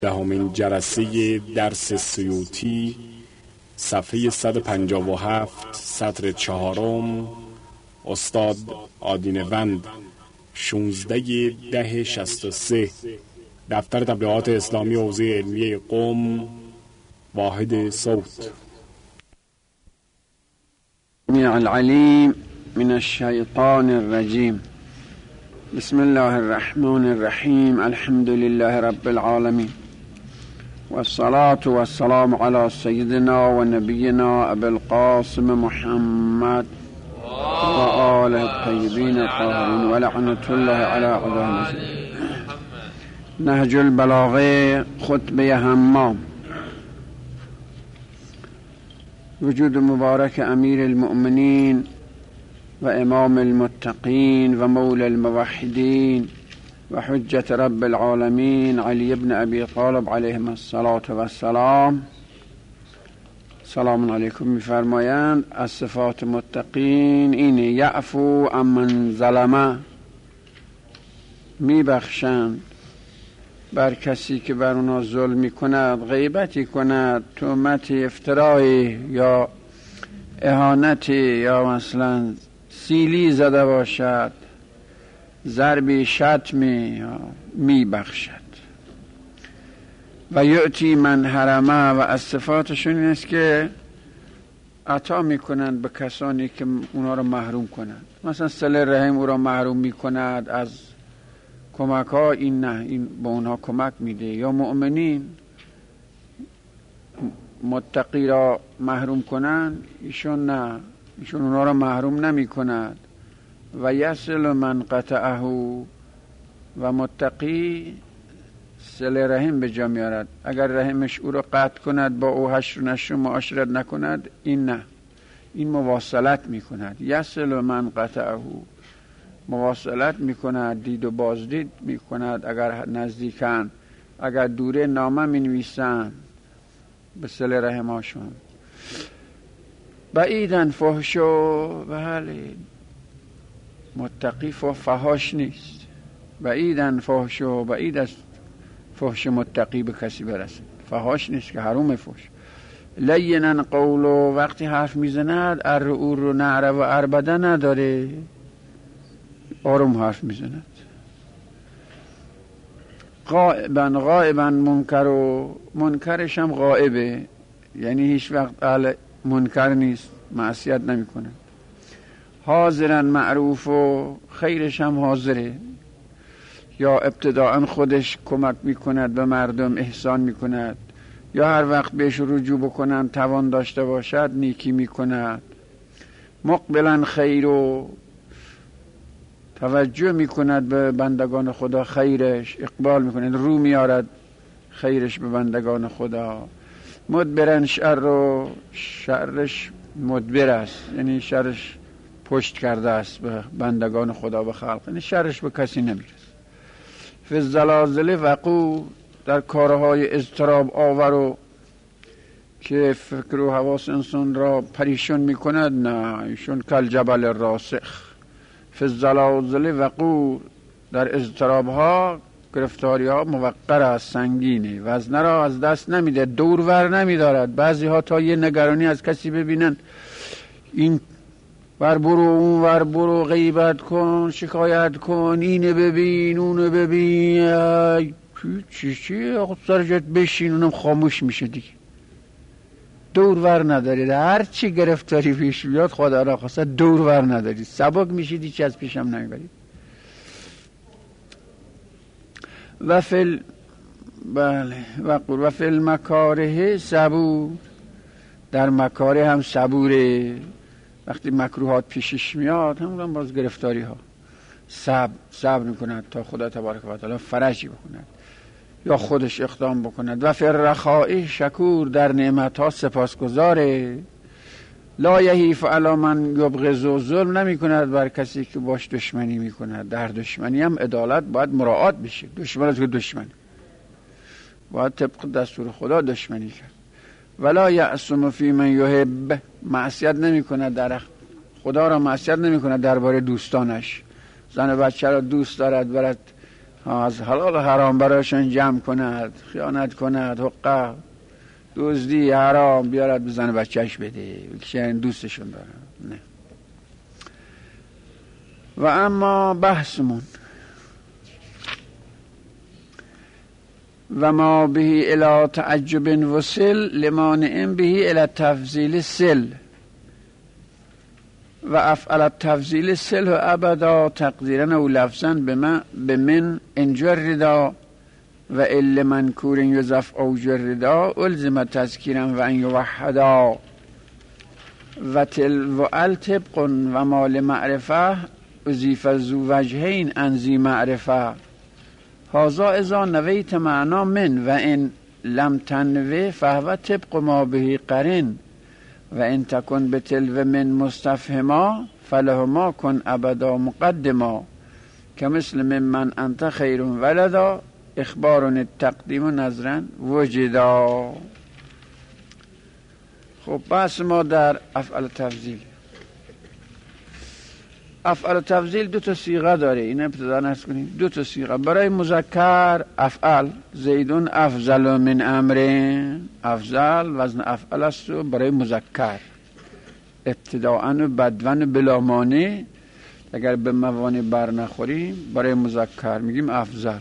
دهمین جلسه درس سیوطی، صفحه 157، سطر 4، استاد آدینوند، 16/10/63، دفتر تبلیغات اسلامی حوزه علمیه قم، واحد صوت. العلیم من الشیطان الرجیم. بسم الله الرحمن الرحیم. الحمد لله رب العالمین والصلاة والسلام على سيدنا ونبينا أبي القاسم محمد وآله الطيبين الطاهرين ولعنة الله على أعدائهم. نهج البلاغه، خطبه حمام. وجود مبارک امیر المؤمنین و امام المتقین و مولا الموحدین و حجت رب العالمین علی ابن ابی طالب علیهم الصلاة و السلام. سلام علیکم. می‌فرمایند از صفات متقین اینه: یعفو عمن ظلمه، میبخشند بر کسی که بر اونا ظلم میکند، غیبتی کند، تهمتی، افترایی یا اهانتی یا مثلا سیلی زده باشد، ضربی، شتمی، میبخشد. و یعطی من حرمه، و از صفاتشون این است که عطا میکنند به کسانی که اونا رو محروم کنند. مثلا صله رحم او را محروم میکند از کمک ها، این نه، این به اونها کمک میده. یا مؤمنین متقی را محروم کنند، ایشون نه، ایشون اونا را محروم نمی کند. و یصل من قطعه، و متقی صله رحم به جا میارد. اگر رحمش او را قطع کند، با او حشر و نشر معاشرت نکند، این نه، این مواصلت میکند. یصل من قطعه، مواصلت میکند، دید و بازدید میکند. اگر نزدیکن، اگر دوره، نامه مینویسند به صله رحماشون. بعیدن فحشو، بله، متقی فحاش نیست. بعیدن فحشو، بعید است فحش متقی به کسی برسه. فحاش نیست که حروم فحش. لینن قولو، وقتی حرف میزند ار رو نعره و اربده نداره، آروم حرف میزند. غائبا منکر، و منکرش هم غائبه، یعنی هیچ وقت اهل منکر نیست، معصیت نمی کنه. حاضرن معروف، و خیرش هم حاضره، یا ابتداء خودش کمک میکند به مردم، احسان میکند، یا هر وقت بهش رجوع بکنن توان داشته باشد نیکی میکند. مقبلا خیر، و توجه میکند به بندگان خدا، خیرش اقبال میکند، رو میارد خیرش به بندگان خدا. مدبرن شر، و شرش مدبر است، یعنی شرش پشت کرده است به بندگان خدا، به خلق، یعنی شرش به کسی نمیرسه. فی الزلازل وقوع، در کارهای اضطراب آور و که فکر و حواس انسان را پریشان میکند، نه، ایشون کل جبل راسخ. فی الزلازل وقوع، در اضطراب ها، گرفتاری ها موقر است، سنگینه، وزنه را از دست نمیده، دور ور نمیدارد. بعضی ها تا یه نگرانی از کسی ببینن، این ور برو، اون ور برو، غیبت کن، شکایت کن، اینه ببین، اونه ببین، چی سرجت بشین، اونم خاموش میشه دیگه. دور ور ندارید، هر چی گرفتاری پیش بیاد خدا را خواسته دور ور ندارید، سبک میشید، هیچ از پیشم نمیبرید. و فی المکاره صبور، در مکاره هم صبوره. وقتی مکروهات پیشش میاد، همون باز گرفتاری ها، صبر میکند تا خدا تبارک و تعالی فرجی بکند یا خودش اقدام بکند. و فی الرخاء شکور، در نعمت ها سپاسگزاره. لا یحیف علی من یبغض، ظلم نمی کند بر کسی که باش دشمنی میکند. در دشمنی هم عدالت باید مراعات بشه. دشمن که دشمن، باید طبق دستور خدا دشمنی کرد. ولا یعصم فی من یحب، معصیت نمی کند، در خدا را معصیت نمی کند درباره دوستانش. زن و بچه را دوست دارد، برد از حلال و حرام برایشان جمع کند، خیانت کند، حقوق دزدی حرام بیارد بزنه بچهش بده که دوستشون دارن. نه. و اما بحثمون و ما به الی تعجب وصل لمانع به الی تفضیل سل و افعل التفضیل سل و ابدا تقدیرا او لفظا بمن انجردا و ال منکور یضف او جردا الزم تذکیرا و ان یوحدا و تل و الطبق و مال معرفه اضیف ذو وجهین انزی معرفه هذا اذا نویت معنا من و ان لم تنوی فهو طبق ما به قرن و ان تکن بتلو من مستفهما فلهما کن ابدا مقدما کمثل من انت خیر ولدا اخبار التقدیم نظرا وجدا. خب بحث ما در افعال تفضیل. افعال تفضیل دو تا صیغه داره، این ابتدا نرس کنیم. دو تا صیغه برای مذکر افعال، زیدون افضل من امر، افضل وزن افعال است و برای مذکر ابتداءً و بدون بلا مانع اگر به موانع بر نخوریم برای مذکر میگیم افضل.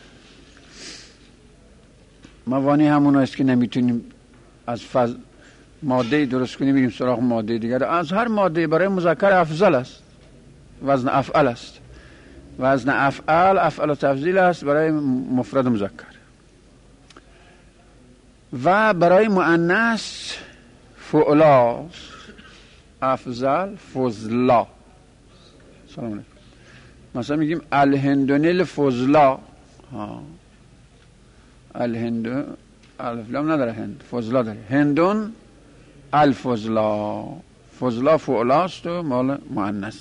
موانع همون است که نمیتونیم از ماده درست کنیم بریم سراغ ماده دیگر. از هر ماده برای مذکر افضل است، وزن افعال است. وزن افعال افعال و تفضیل است برای مفرد مذکر. و برای مؤنث فعلا، افضل، فضلا. سلام علیکم. مثلا میگیم الهندون الفضلا. الهند الف لام نداره، هند فضلا داره. هندون الفضلا. فضلا فعلا است و مال مؤنث.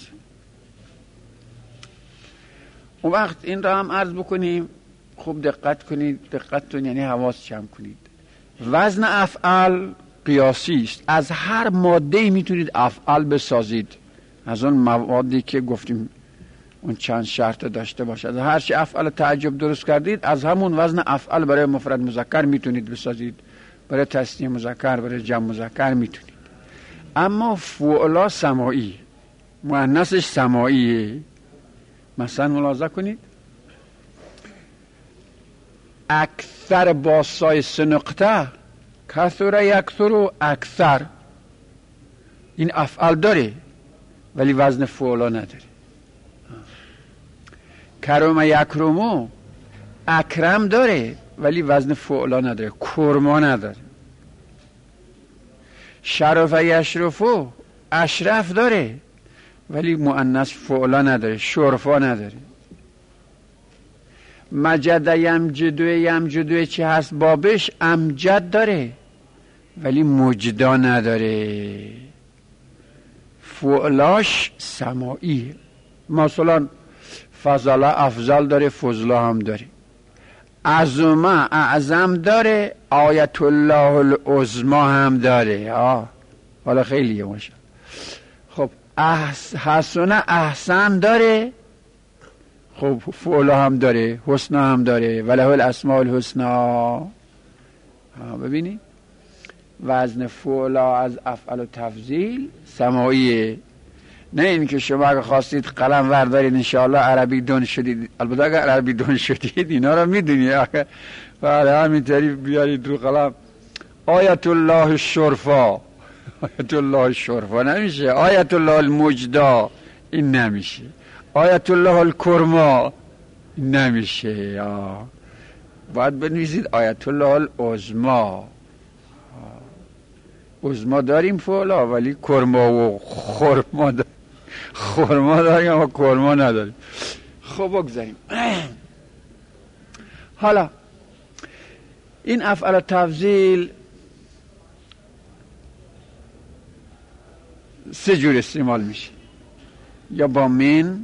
اون وقت این را هم عرض بکنیم، خوب دقت کنید. دقتتون یعنی حواس جمع کنید. وزن افعال قیاسی است. از هر ماده میتونید افعال بسازید. از اون موادی که گفتیم اون چند شرط داشته باشد. هر چی افعال تعجب درست کردید از همون وزن افعال برای مفرد مذکر میتونید بسازید، برای تثنیه مذکر، برای جمع مذکر میتونید. اما فعلا سماعی، مؤنثش سماعیه. مثلا ملاحظه کنید اکثر با سای سنقطه کثر یکثر و اکثر، این افعال داره ولی وزن فعلا نداره. کرم یکرمو اکرم داره ولی وزن فعلا نداره، کرما نداره. شرف یشرفو اشرف داره ولی مؤنث فعلا نداره، شرفا نداره. مجد یمجدو چی هست بابش امجد داره ولی مجدا نداره، فعلاش سماعیه. مثلا فضل افضل داره، فضلا هم داره. عظمه اعظم داره، آیت الله العظمی هم داره. حالا خیلیه ماشا. خب حسن احسن داره، خب فعلا هم داره، حسنا هم داره، وله الاسماء الحسنا. ببینید وزن فعلا از افعال و تفضیل سماعیه. نه این که شما اگه خواستید قلم وردارید انشاءالله عربی دون شدید، البته اگر عربی دون شدید اینا رو میدونید، بله همینطوری بیارید رو قلم آیت الله الشرفا، آیت الله الشرفا نمیشه، آیت الله المجدا این نمیشه، آیت الله الکرما این نمیشه. باید بنویسید آیت الله العظمی. عظما داریم فعلا ولی کرما و خرما داریم، خرما داریم اما کرما نداریم. خب بگذاریم. حالا این افعال تفضیل سه جور استعمال میشه، یا با من،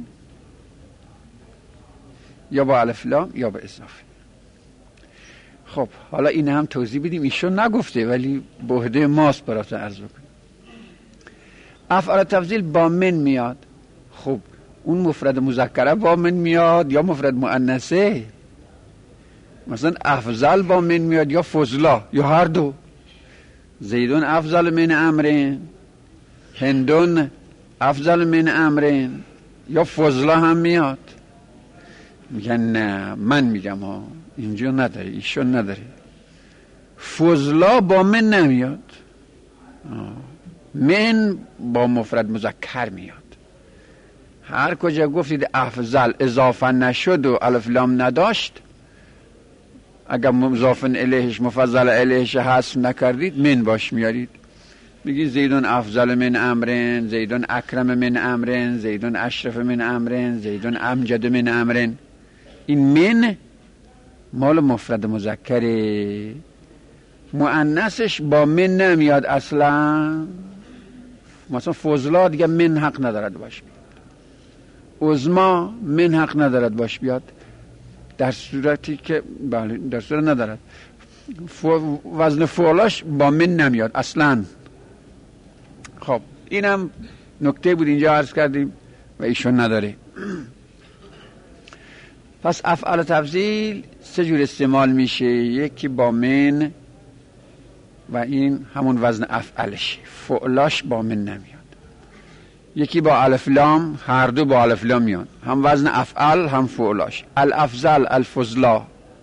یا با الف لام، یا با اضافه. خب حالا این هم توضیح بدیم، ایشون نگفته ولی به عهده ماست براتون عرض کنیم. افعال تفضیل با من میاد. خب اون مفرد مذکره با من میاد یا مفرد مؤنثه؟ مثلا افضل با من میاد یا فضلا یا هر دو. زیدون افضل من عمرو، هندون افضل من عمرو، یا فضلا هم میاد. میگن نه، من میگم ها اینجا نداره، ایشون نداره. فضلا با من نمیاد، من با مفرد مذکر میاد. هر کجا گفتید افضل اضافه نشد و الف لام نداشت، اگر مضاف الیهش مفضل الیهش حذف نکردید من باش میارید. میگی زیدون افضل من عمرو، زیدون اکرم من عمرو، زیدون اشرف من عمرو، زیدون امجد من عمرو. این من مال مفرد مذکره، مؤنثش با من نمیاد اصلا. مثلا فضلا دیگه من حق ندارد باش بیاد، عظما من حق ندارد باش بیاد، در صورتی که بله در صورت ندارد. وزن فعلاش با من نمیاد اصلا. خب اینم نکته بود اینجا عرض کردیم و ایشون نداره. پس افعال تفضیل سه جور استعمال میشه. یکی با من و این همون وزن افعالش، فعلاش با من نمیاد. یکی با الف لام، هر دو با الف لام میان، هم وزن افعال هم فعلاش، الافضل الفضلا.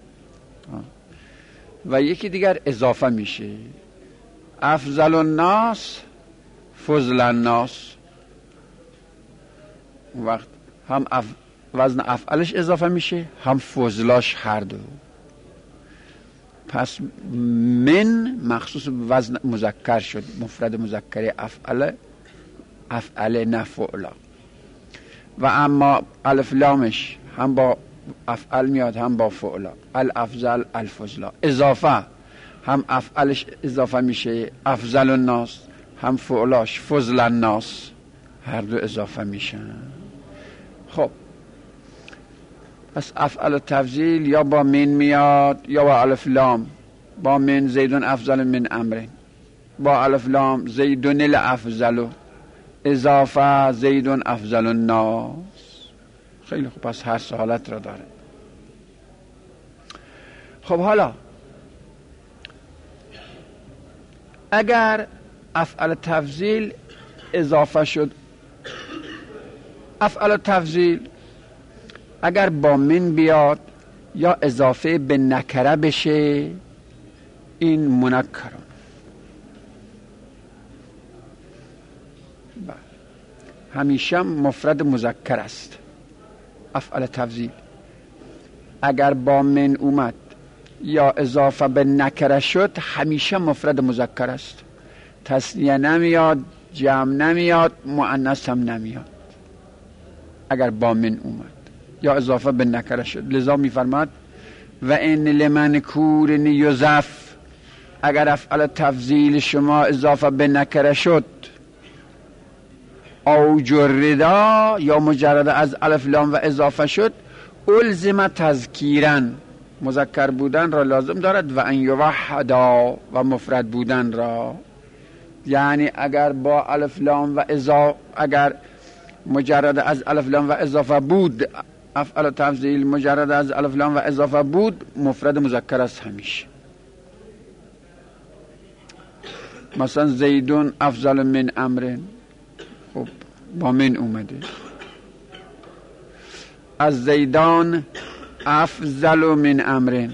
و یکی دیگر اضافه میشه، افضل الناس فضل الناس. وقت هم وزن افعالش اضافه میشه هم فضلاش، هر دو. پس من مخصوص وزن مذکر شد، مفرد مذکر افعل نه فعلا. و اما الف لامش هم با افعل میاد هم با فعلا، الافضل الفضلا. اضافه هم افعلش اضافه میشه، افضل الناس، هم فعلاش فضل الناس، هر دو اضافه میشن. خب پس افعال تفضیل یا با من میاد یا با الف لام. با من زیدون افضل من عمرو، با الف لام زیدون الافضل، اضافه زیدون افضل الناس. خیلی خوب، پس هر حالت را داره. خب حالا اگر افعال تفضیل اضافه شد، افعال تفضیل اگر با من بیاد یا اضافه به نکره بشه، این منکرون. همیشه مفرد مذکر است. افعال تفضیل اگر با من اومد یا اضافه به نکره شد، همیشه مفرد مذکر است. تثنیه نمیاد، جمع نمیاد، مؤنث هم نمیاد. اگر با من اومد یا اضافه به نکره شد، لذا میفرماد و ان لمن کورن یضاف. اگر افعال تفضیل شما اضافه به نکره شد، او جردا یا مجرد از الف لام و اضافه شد، الزم تذکیرا، مذکر بودن را لازم دارد، و ان یوحدا و مفرد بودن را. یعنی اگر با الف لام و اضافه، اگر مجرد از الف لام و اضافه بود، افعال تفضیل مجرد از الف لام و اضافه بود، مفرد مذکر است همیشه. مثلا زیدون افضل من عمرو، خب با من اومده. از زیدان افضل من عمرو،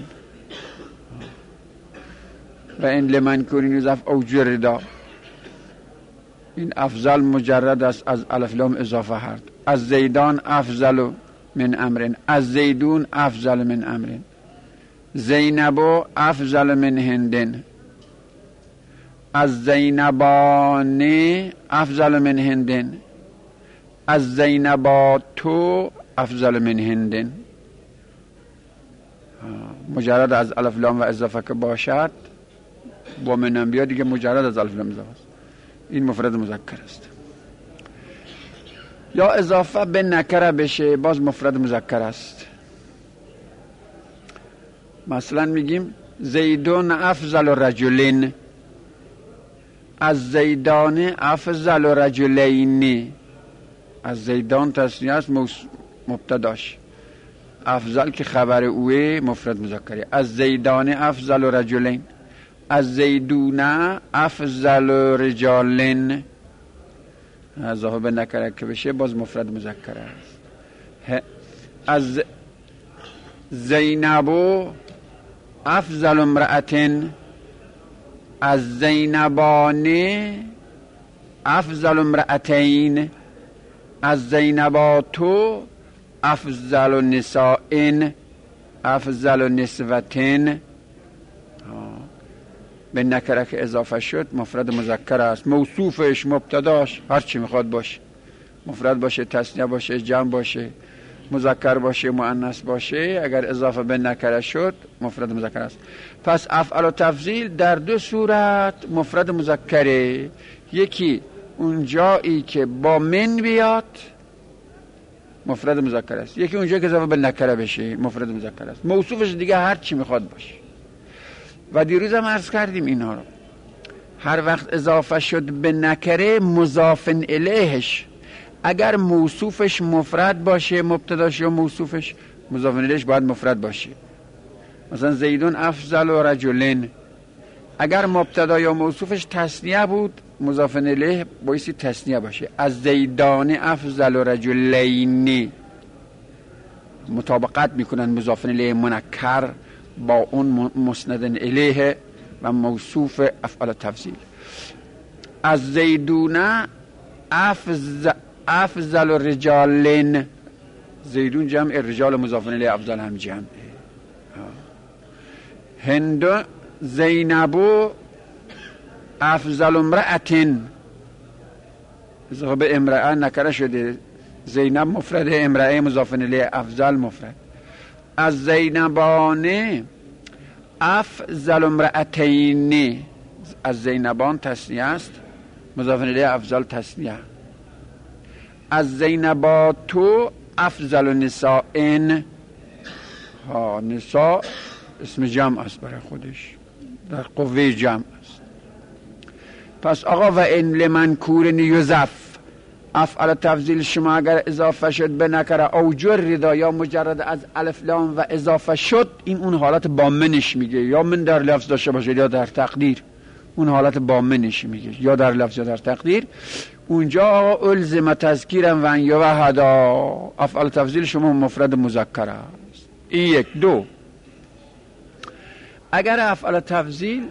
و این لمن کورن یضاف او جردا. این افضل مجرد است از الف لام اضافه هرد. از زیدان افضل من عمرو، از زیدون افضل من عمرو. زینب افضل من هندن، از زینبان افضل من هندن، از زینباتو افضل من هندن. مجرد از الف لام و اضافه که باشد، با منم بیاد دیگه مجرد از الف لام اضافه است، این مفرد مذکر است. یا اضافه به نکره بشه، باز مفرد مذکر است. مثلا میگیم زیدون افضل رجلین، از زیدان افضل رجلین. از زیدان تثنیه است، مبتداش. افضل که خبر اوه مفرد مذکره. از زیدان افضل رجلین، از زیدون افضل رجالین، اضافه به نکره که بشه باز مفرد مذکر است. از زینب افضل امرأتین، از زینبان افضل امرأتین، از زینباتو افضل نسائن، افضل نسوتین. به نکره که اضافه شد مفرد مذکر است. موصوفش، مبتداش، هر چی میخواد باشه، مفرد باشه، تثنیه باشه، جمع باشه، مذکر باشه، مؤنث باشه، اگر اضافه به نکره شد مفرد مذکر است. پس افعال و تفضیل در دو صورت مفرد مذکره. یکی اون جایی که با من بیاد مفرد مذکر است، یکی اونجایی که اضافه به نکره بشه مفرد مذکر است. موصوفش دیگه هر چی میخواد باشه. و دیروز هم عرض کردیم اینا رو، هر وقت اضافه شد به نکره مضاف الیهش اگر موصوفش مفرد باشه، مبتداش یا موصوفش، مضاف الیهش باید مفرد باشه. مثلا زیدون افضل رجلین، اگر مبتدا یا موصوفش تثنیه بود مضاف الیه بایستی تثنیه باشه. از زیدان افضل رجلین، مطابقت میکنن مضاف الیه منکر با اون مسند الیه و موصوف افعال تفضیل. از زیدون افضل رجالین، زیدون جمع، رجال مضاف الیه افضل هم جمع. هند زینب افضل امرأتین، اضافه به امرأه نکره شده، زینب مفرد، امرأه مضاف الیه افضل مفرد. از زینبان افضل امرأتین، از زینبان تثنیه است، مضاف الیه افضل تثنیه. از زینباتو افضل نسائن، نساء اسم جمع است برای خودش، در قوه جمع است. پس آقا و ان لمنکور یضاف، افعال تفضیل شما اگر اضافه شد به نکره او جرد یا مجرد از الف لام و اضافه شد، این اون حالت با منش میگه، یا من در لفظ داشته باشه یا در تقدیر، اون حالت با منش میگه، یا در لفظ یا در تقدیر. اونجا الزم تذکیرم و ان یوحدا، افعال تفضیل شما مفرد مذکر است. این یک. دو، اگر افعال تفضیل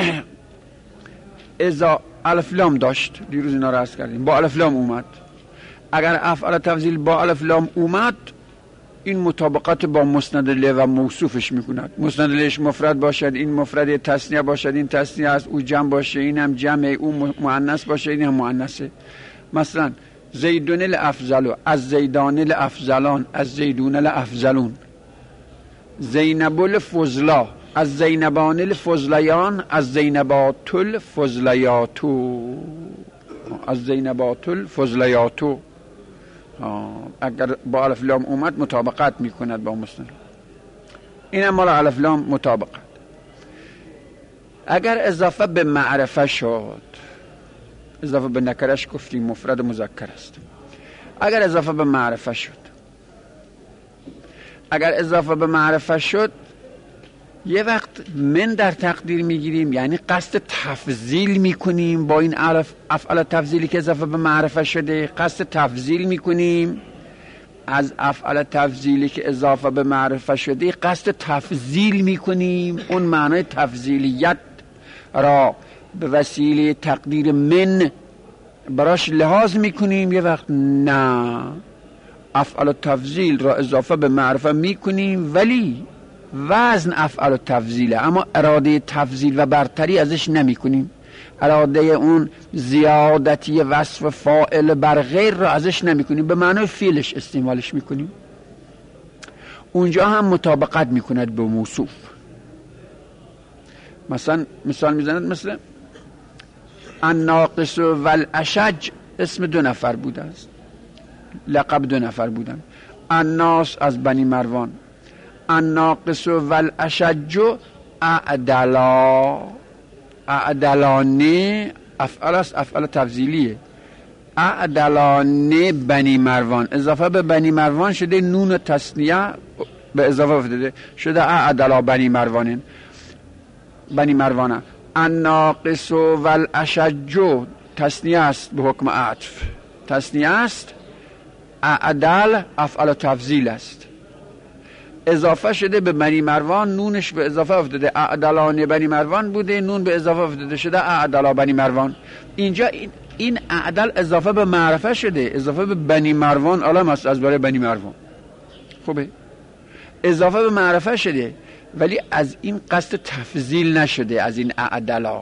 الف لام داشت، دیروز اینا رو عرض کردیم، با الف لام اومد، اگر افعال تفضیل با الف لام اومد این مطابقت با مسند الیه و موصوفش میکند. مسند الیهش مفرد باشد، این مفرد، تثنیه باشد، این تثنیه است، او جمع باشه، این هم جمع، او مؤنث باشه، این هم مؤنثه. مثلا زیدون الافضل، از زیدان الافضلان، از زیدون الافضلون. زینب الفضلا، از زینبان الفضلیان، از زینبات الفضلیاتو، از زینبات الفضلیاتو. اگر با الف لام اومد مطابقت میکند با مسند، این هم مال الف لام مطابقت. اگر اضافه به معرفه شد، اضافه به نکرش گفتیم مفرد مذکر است. اگر اضافه به معرفه شد، اگر اضافه به معرفه شد یه وقت من در تقدیر میگیریم، یعنی قصد تفضیل میکنیم با این افعال تفضیلی که اضافه به معرفه شده، قصد تفضیل میکنیم از افعال تفضیلی که اضافه به معرفه شده، قصد تفضیل میکنیم، اون معنای تفضیلیت را به وسیله تقدیر من براش لحاظ میکنیم. یه وقت نه، افعال تفضیل را اضافه به معرفه میکنیم ولی وزن افعال تفضیله، اما اراده تفضیل و برتری ازش نمی کنیم، اراده اون زیادتی وصف فاعل بر غیر را ازش نمی کنیم، به معنای فعلش استعمالش می کنیم. اونجا هم مطابقت می کند به موصوف. مثلا مثال می زند، مثلا الناقص و الاشج اسم 2 نفر بوده است، لقب 2 نفر بودن. الناس از بنی مروان، الناقص و الاشج اعدلا، اعدلانه افعال است، افعال تفضیلیه. اعدلانه بنی مروان، اضافه به بنی مروان شده، نون تثنیه به اضافه افتاده شده اعدلا بنی مروان. بنی مروان الناقص و الاشج تثنیه است به حکم عطف، تثنیه است. اعدل افعل تفضیل است، اضافه شده به بنی مروان، نونش به اضافه افتاده، اعدلان بنی مروان بوده، نون به اضافه افتاده شده اعدلا بنی مروان. اینجا این اعدل اضافه به معرفه شده، اضافه به بنی مروان علم است از برای بنی مروان. خوبه، اضافه به معرفه شده ولی از این قصد تفضیل نشده. از این اعدلا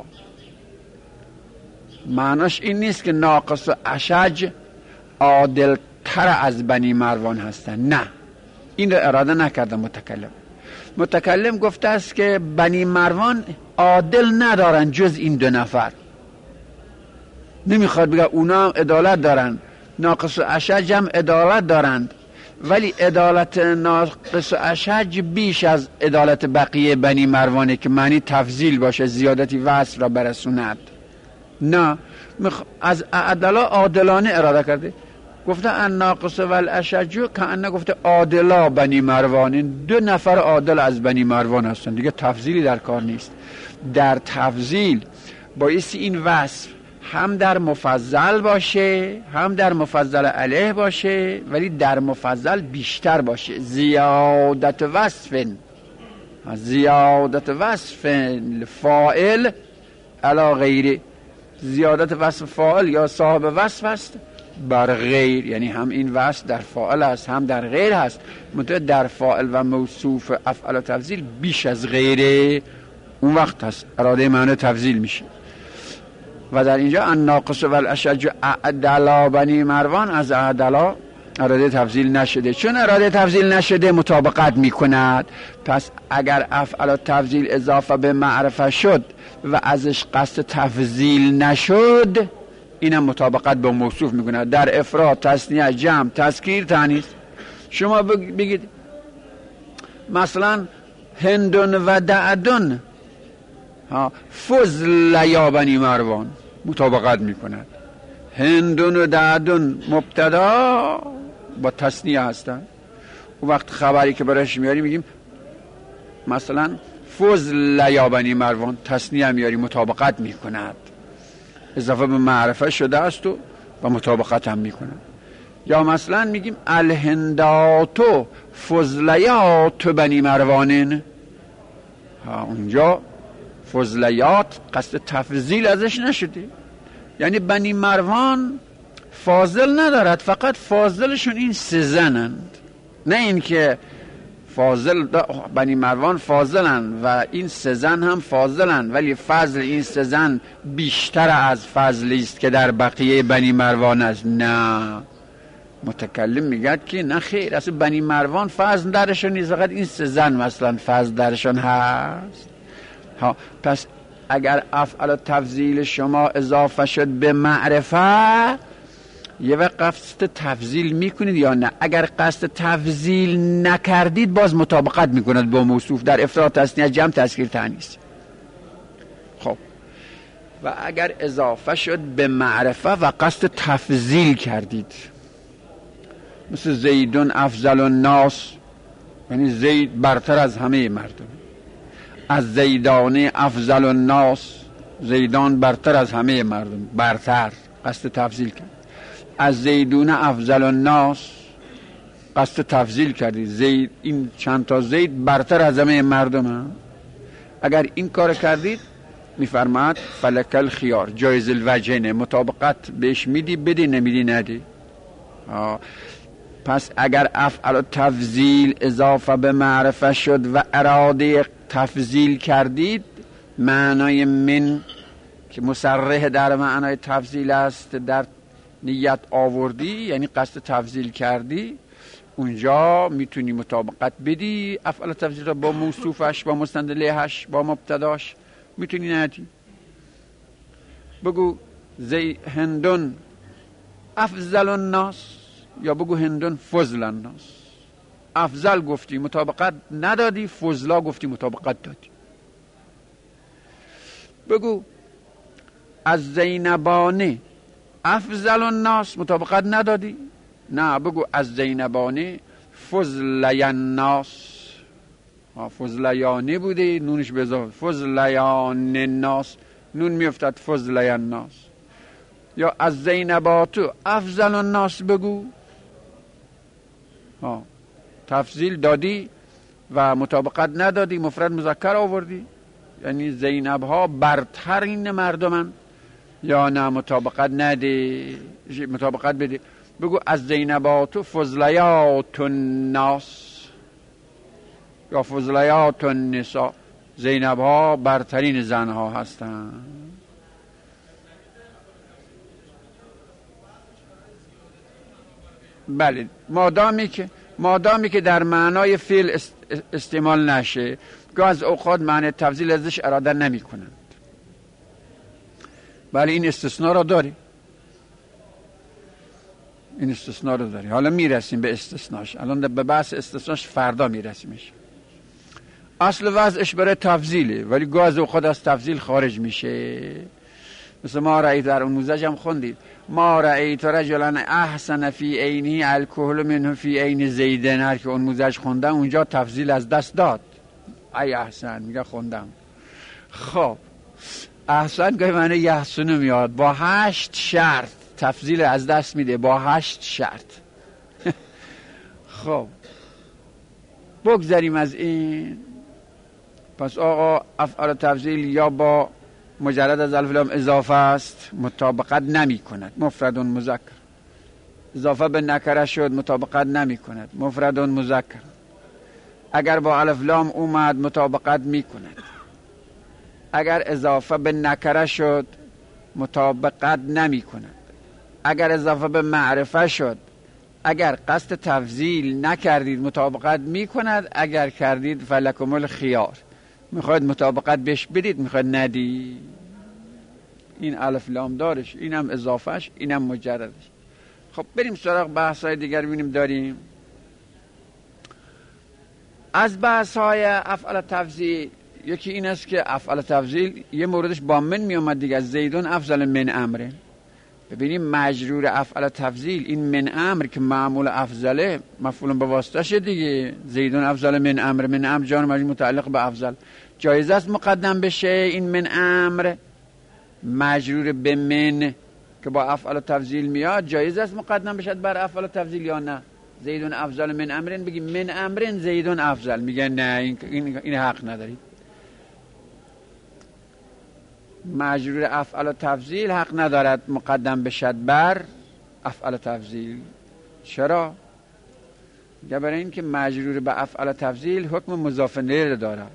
معناش این نیست که ناقص و اشج عادل تر از بنی مروان هستن، نه، این رو اراده نکرده متکلم گفته است که بنی مروان عادل ندارن جز این دو نفر. نمیخواد بگه اونا هم عدالت دارن، ناقص و اشج هم عدالت دارند، ولی عدالت ناقص و اشج بیش از عدالت بقیه بنی مروانه که معنی تفضیل باشه، زیادتی وصف را برسوند. نه، از عدلا عادلانه اراده کرده، گفته الناقص و الاشج، که گفته عادلا بنی مروان، دو نفر عادل از بنی مروان هستن، دیگه تفضیلی در کار نیست. در تفضیل بایستی این وصف هم در مفضل باشه هم در مفضل علیه باشه، ولی در مفضل بیشتر باشه. زیادت وصف فاعل علی غیره، زیادت وصف فاعل یا صاحب وصف است بر غیر، یعنی هم این وصف در فاعل است هم در غیر هست، منتها در فاعل و موصوف افعال تفضیل بیش از غیره، اون وقت هست اراده معنی تفضیل میشه. و در اینجا الناقص و الاشج اعدلا بنی مروان، از اعدلا اراده تفضیل نشده. چون اراده تفضیل نشده مطابقت میکند، پس اگر افعال تفضیل اضافه به معرفه شد و ازش قصد تفضیل نشد، اینم مطابقت با موصوف میکند. در افراد، تثنیه، جمع، تذکیر، تانیث شما بگید مثلا هندون و دعدون فضل یا بنی مروان، مطابقت میکند. هندون و دعدون مبتدا با تثنیه هستن، اون وقت خبری که برایش میاری میگیم مثلا فضل یا بنی مروان، تثنیه میاری، مطابقت میکند، اضافه به معرفه شده است و مطابقت هم میکند. یا مثلا میگیم الهنداتو فضلیات بنی مروانین، اونجا فضلیات قصد تفضیل ازش نشده، یعنی بنی مروان فاضل ندارد، فقط فاضلشون این سه زنند، نه این که فاضل بنی مروان فاضلن و این سه زن هم فاضلن، ولی فضل این سه زن بیشتر از فضلی است که در بقیه بنی مروان است. نه، متکلم میگه که نه خیر، اصلا بنی مروان فضل درشون نیست، فقط این سه زن مثلا فضل درشون هست. پس اگر افعال تفضیل شما اضافه شد به معرفه، یه وقت قصد تفضیل میکنید یا نه؟ اگر قصد تفضیل نکردید باز مطابقت میکند با موصوف در افراد، تثنیه، جمع، تذکیر، تانیث. خب و اگر اضافه شد به معرفه و قصد تفضیل کردید، مثل زیدون افضل الناس، یعنی زید برتر از همه مردم، از زیدانه افضل الناس، زیدان برتر از همه مردم، برتر، قصد تفضیل کرد. از زیدون افضل الناس قصد تفضیل کردید، زید، این چند تا زید برتر از همه مردم هم. اگر این کار کردید میفرماد فلک الخیار، جایز الوجهنه، مطابقت بهش میدی بدی، نمیدی ندی. پس اگر افعال تفضیل اضافه به معرفه شد و اراده تفضیل کردید، معنای من که مصرح در معنای تفضیل است در نیت آوردی، یعنی قصد تفضیل کردی، اونجا میتونی مطابقت بدی افعال تفضیل را با موصوفش، با مستند لهش، با مبتداش، میتونی ندی. بگو هندون افضل الناس، یا بگو هندون فضل الناس. افضل گفتی مطابقت ندادی، فضلا گفتی مطابقت دادی. بگو از زینبانه افضل الناس، مطابقت ندادی، نه، بگو از زینبانه فضل الناس، فضلیانه بوده نونش به اضافه فضلیان الناس نون میافتد فضلی الناس. یا از زینباتو افضل الناس بگو، تفضیل دادی و مطابقت ندادی، مفرد مذکر آوردی، یعنی زینب ها برترین مردمن، یا نه مطابقت نده، مطابقت بده، بگو از زینباتو فضلیات الناس یا فضلیات النساء، زینب ها برترین زن ها هستند. بله، مادامی که در معنای فعل استعمال نشه، گاه از اوقات معنی تفضیل ازش اراده نمی کنند. بله این استثناء را داری، این استثناء رو داری. حالا میرسیم به استثناش، الان به بحث استثناش فردا میرسیمش. اصل وضعش برای تفضیله، ولی گاه از اوقات از تفضیل خارج میشه. مثل ما رأیت در نموذج هم خوندید، ما رأیت رجلا احسن فی عینی الکحل منه فی عین زیدن. هر که اون نموذج خوندم اونجا تفضیل از دست داد. ای احسن میگه خوندم. خب احسن که معنی یحسن میاد، با 8 شرط تفضیل از دست میده، با 8 شرط. خب بگذاریم از این. پس آقا افعال تفضیل یا با مجرد از الف لام اضافه است، مطابقت نمی کند، مفرد مذکر. اضافه به نکره شد، مطابقت نمی کند، مفرد مذکر. اگر با الف لام اومد مطابقت می کند. اگر اضافه به نکره شد مطابقت نمی کند. اگر اضافه به معرفه شد، اگر قصد تفضیل نکردید مطابقت می کند، اگر کردید فلکم الخیار. میخواید مطابقت بهش بدید، میخواید ندید. این الف لام دارش، اینم اضافهش، اینم مجردش. خب بریم سراغ بحث‌های دیگر ببینیم داریم. از بحث‌های افعال تفضیل یکی این است که افعال تفضیل یه موردش با من میومد دیگه، زیدون افضل من امره. ببینیم مجرور افعال تفضیل این من امر که معمول افضله، مفعول به واسطه شه دیگه. زیدون افضل من امر، من امر جار مجرور متعلق به افضل، جایز است مقدم بشه این من امر. مجرور به من که با افعال تفضیل میاد جایز است مقدم بشد بر افعال تفضیل یا نه؟ زیدون افضل من امرن بگی من امرن زیدون افضل، میگن نه این حق ندارید. مجرور افعال تفضیل حق ندارد مقدم بشد بر افعال تفضیل. چرا؟ برای این که مجرور به افعال تفضیل حکم مضاف الیه دارد.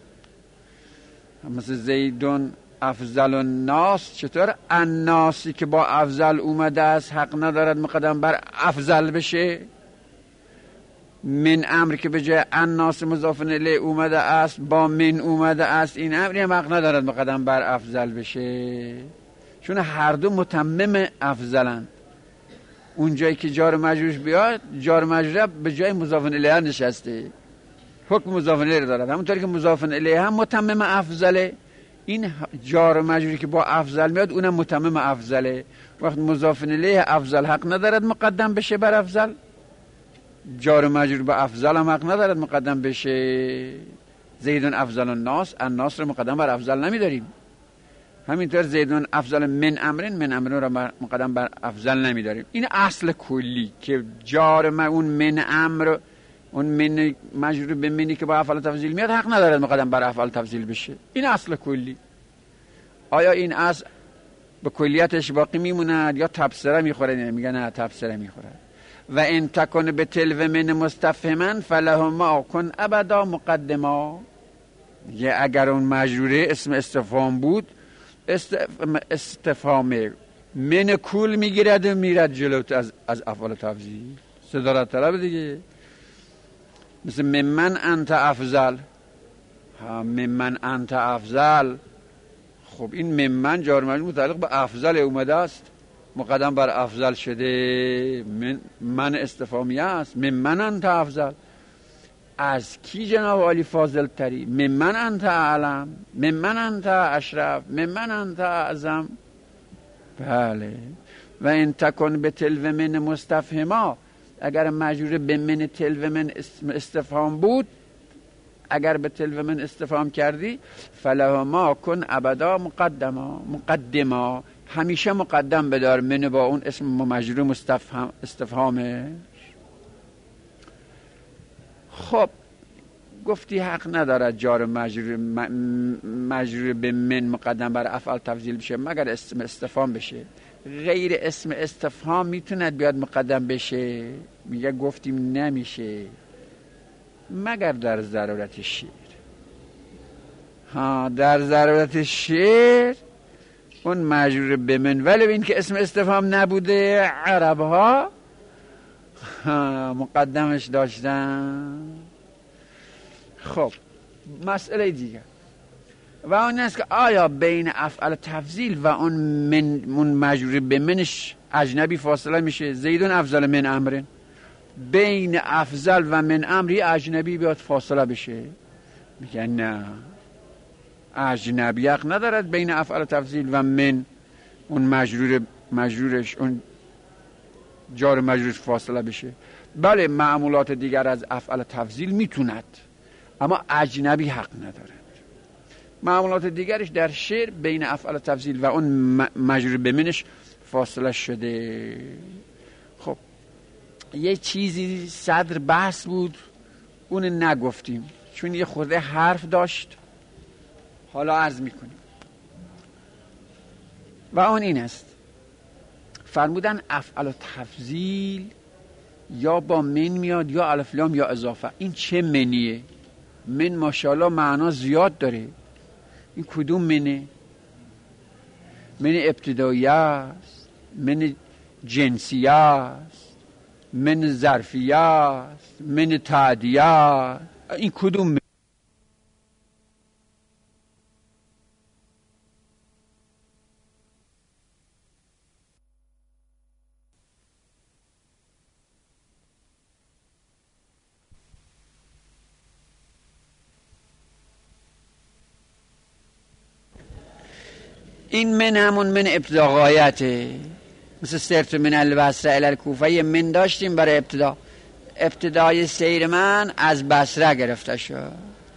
مثل زیدون افضل الناس، چطور الناسی که با افضل اومده است حق ندارد مقدم بر افضل بشه؟ من امر که به جای الناس مضاف الیه اومده است با من اومده است، این امری هم حق ندارد مقدم بر افضل بشه، چون هر دو متمم افضلن. اون جایی که جار مجرورش بیاد، جار مجرور به جای مضاف الیه نشسته، حکم مضاف الیه دارد. همونطوری که مضاف الیه هم متمم افضله، این جار مجروری که با افضل میاد اونم متمم افضله. وقت مضاف الیه افضل حق ندارد مقدم بشه بر افضل، جار مجرور به افضل هم حق ندارد مقدم بشه. زیدون افضل الناس، الناس رو مقدم بر افضل نمیداریم. همینطور زیدون افضل من امرن، من امرن رو مقدم بر افضل نمیداریم. این اصل کلی که جار اون من امر، اون من مجرور به منی که با افعال تفضیل میاد حق ندارد مقدم بر افعال تفضیل بشه. این اصل کلی. آیا این اصل به کلیتش باقی میموند یا تبصره میخوره؟ میگن نه تبصره میخوره. و ان تکن به تلو من مستفهما فلهما کن ابدا مقدما. یه اگر اون مجروره اسم استفهام بود، استفهام من کل میگیرد و میرد جلوت از افعال تفضیل. صدارت طلب دیگه. مثل ممن انت افضل، ممن انت افضل. خب این ممن جار مجرور متعلق به افضل اومده است، مقدم بر افضل شده. من استفهامیه است. ممن انت افضل، از کی جناب عالی فاضل تری؟ ممن انت اعلم، ممن انت اشرف، ممن انت اعظم. بله. و ان تکن به تلو من مستفهما، اگر مجرور به من تلو من استفهام بود اگر به تلو من استفهام کردی فلهما کن ابدا مقدما همیشه مقدم بدار من با اون اسم مجرور استفهامه. خب گفتی حق ندارد جار مجرور به من مقدم بر افعال تفضیل بشه مگر اسم استفهام بشه. غیر اسم استفهام میتوند بیاد مقدم بشه؟ میگه گفتیم نمیشه مگر در ضرورت شعر. در ضرورت شعر اون مجرور به من ولی این که اسم استفهام نبوده عرب ها مقدمش داشتن. خب مسئله دیگه و اون است که آیا بین افعال تفضیل و اون مجرور به منش اجنبی فاصله میشه؟ زیدون افضل من امرن، بین افضل و من امری اجنبی بیاد فاصله بشه؟ میگن نه، اجنبی حق ندارد بین افعال تفضیل و من اون مجرورش اون جار مجرورش فاصله بشه. بله معمولات دیگر از افعال تفضیل میتوند اما اجنبی حق ندارد. معمولات دیگرش در شعر بین افعال تفضیل و اون مجرور به منش فاصله شده. خب یه چیزی صدر بحث بود اون نگفتیم چون یه خورده حرف داشت، حالا عرض میکنیم و اون این است فرمودن افعال تفضیل یا با من میاد یا الف لام یا اضافه. این چه منیه؟ من ماشاءالله معنا زیاد داره. این کدوم منه؟ من ابتداییه است، من جنسیه است، من ظرفیه است، من تعدیه است. این کدوم من؟ این من همون من ابتدا غایته، مثل سرت من البصره الی الکوفه. یه من داشتیم برای ابتدا، ابتدای سیر من از بصره گرفته شد.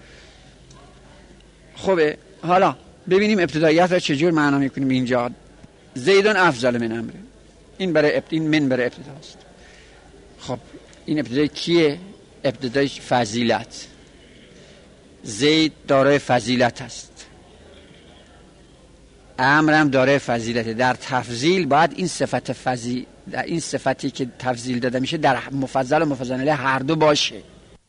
خوبه حالا ببینیم ابتداییت را چجور معنا میکنیم. اینجا زیدون افضل من امره، این برای این من برای ابتداست. خب این ابتدای کیه؟ ابتدای فضیلت. زید دارای فضیلت است، امرم داره فضیلته. در تفضیل باید این صفت در این صفتی که تفضیل داده میشه در مفضل و مفضل علیه هر دو باشه.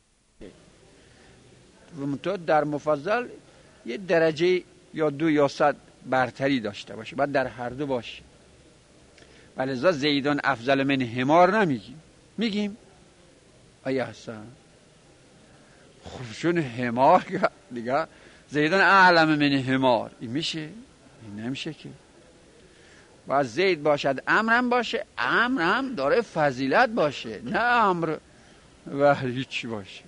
و در مفضل یه درجه یا 2 یا 100 برتری داشته باشه، باید در هر دو باشه. ولذا زیدان افضل من حمار نمیگیم، میگیم آیا حسن خب چون حمار دیگه زیدان اعلم من حمار، این میشه؟ این نمیشه که. باید زید باشد امرم باشه، امرم داره فضیلت باشه، نه امر و هیچی باشه.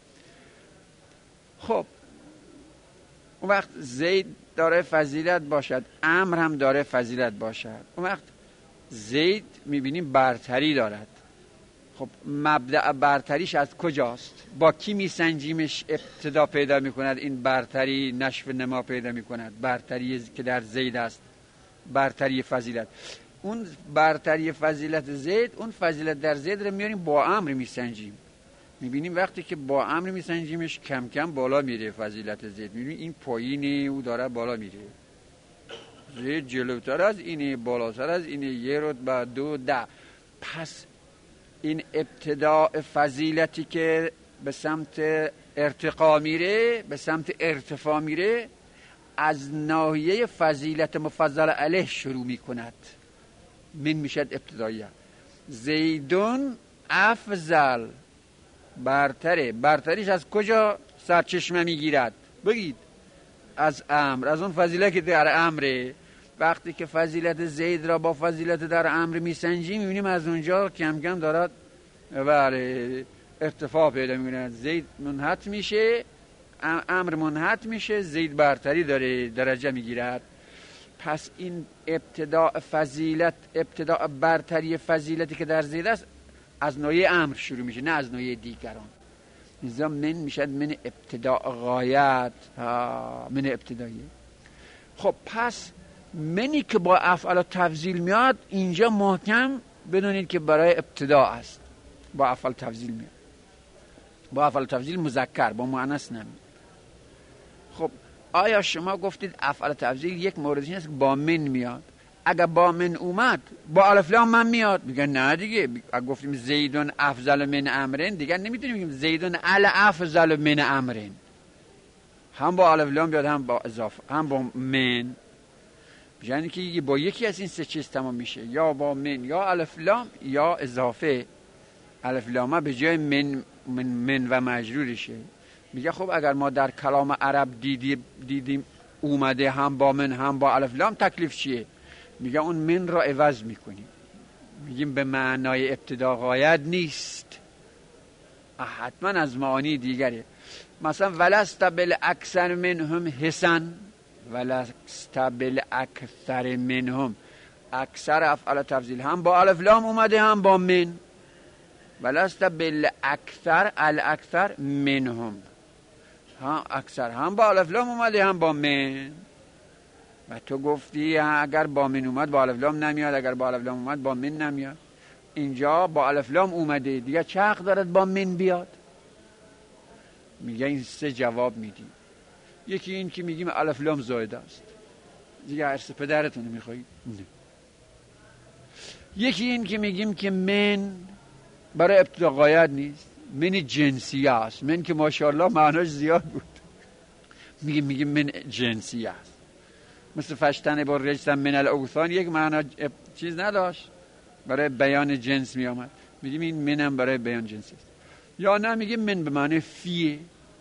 خب اون وقت زید داره فضیلت باشد، امر هم داره فضیلت باشد، اون وقت زید میبینیم برتری دارد. خب مبدأ برتریش از کجاست؟ با کی میسنجیمش ابتدا پیدا میکند این برتری نشو نما پیدا میکند؟ برتری که در زید است، برتری فضیلت. اون برتری فضیلت زید، اون فضیلت در زید رو میاریم با امر میسنجیم، میبینیم وقتی که با امر میسنجیمش کم کم بالا میره فضیلت زید. میبینیم این پایینه او داره بالا میره، زید جلوتر از اینه، بالاتر از اینه، 1 رتبه 2 10. پس این ابتداء فضیلتی که به سمت ارتقا میره، به سمت ارتفاع میره، از ناحیه فضیلت مفضل علیه شروع میکند. من میشد ابتداییه. زیدون افضل برتره. برتریش از کجا سرچشمه میگیرد؟ بگید از امر، از اون فضیلت که در امره. وقتی که فضیلت زید را با فضیلت در امر میسنجیم میبینیم از اونجا کم کم دارد بله ارتفاع پیدا میکنه. زید منحط میشه، امر منحط میشه، زید برتری داره، درجه میگیرد. پس این ابتداء فضیلت، ابتداء برتری فضیلتی که در زید است از نوعی امر شروع میشه، نه از نوعی دیگران. لذا من میشد من ابتداء غایت، من ابتداییه. خب پس منی که با افعال تفضیل میاد اینجا محکم بدونید که برای ابتدا است، با افعال تفضیل میاد، با افعال تفضیل مذکر، با مؤنث نمیاد. خب آیا شما گفتید افعال تفضیل یک موردش هست که با من میاد، اگر با من اومد با الف لام من میاد؟ میگن نه دیگه، اگر گفتیم زیدون افضل من عمرو دیگه نمیتونیم بگیم زیدون الافضل من عمرو، هم با الف لام بیاد هم با اضافه هم با من، یعنی که با یکی از این سه چیز تمام میشه، یا با من یا الف لام یا اضافه. الف لام به جای من و مجرورشه. میگه خب اگر ما در کلام عرب دیدیم اومده هم با من هم با الف لام، تکلیف چیه؟ میگه اون من را عوض میکنیم، میگیم به معنای ابتدا غایت نیست، حتما از معانی دیگره. مثلا ولست بالاکثر منهم حسن، ولست بالاکثر منهم، اکثر افعال تفضیل هم با الف لام اومده هم با من، ولست بالاکثر الاکثر منهم، ها اکثر هم با الف لام اومده هم با من. و تو گفتی اگر با من اومد با الف لام نمیاد، اگر با الف لام اومد با من نمیاد. اینجا با الف لام اومده دیگه چه حق دارد با من بیاد؟ میگه این سه جواب میدیم. یکی این که میگیم الف لام زائده است، دیگه عرص پدرتون میخواید. یکی این که میگیم که من برای ابتدا غایت نیست، من جنسیه است، من که ماشاءالله معناش زیاد بود، میگیم من جنسیه است. مثل فشتن با رجسم من الاوثان یک معنا چیز نداشت، برای بیان جنس می آمد، میگیم این منم برای بیان جنس است. یا نه میگیم من به معنی فیه،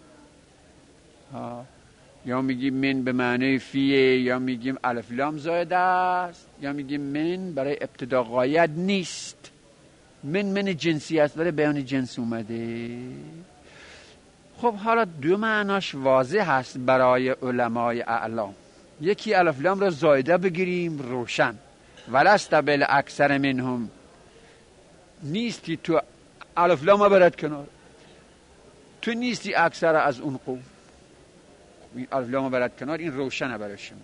یا میگیم من به معنی فیه، یا میگیم الف لام زائده است، یا میگیم من برای ابتدا غایت نیست، من جنسی است، برای بیان جنس اومده. خب حالا دو معناش واضح هست برای علمای اعلام. یکی الف لام را زائده بگیریم روشن، ولست بالاکثر منهم، نیستی تو الف لام برد کنار، تو نیستی اکثر از اون قوم، این الف لام برد کنار، این روشنه برای شما.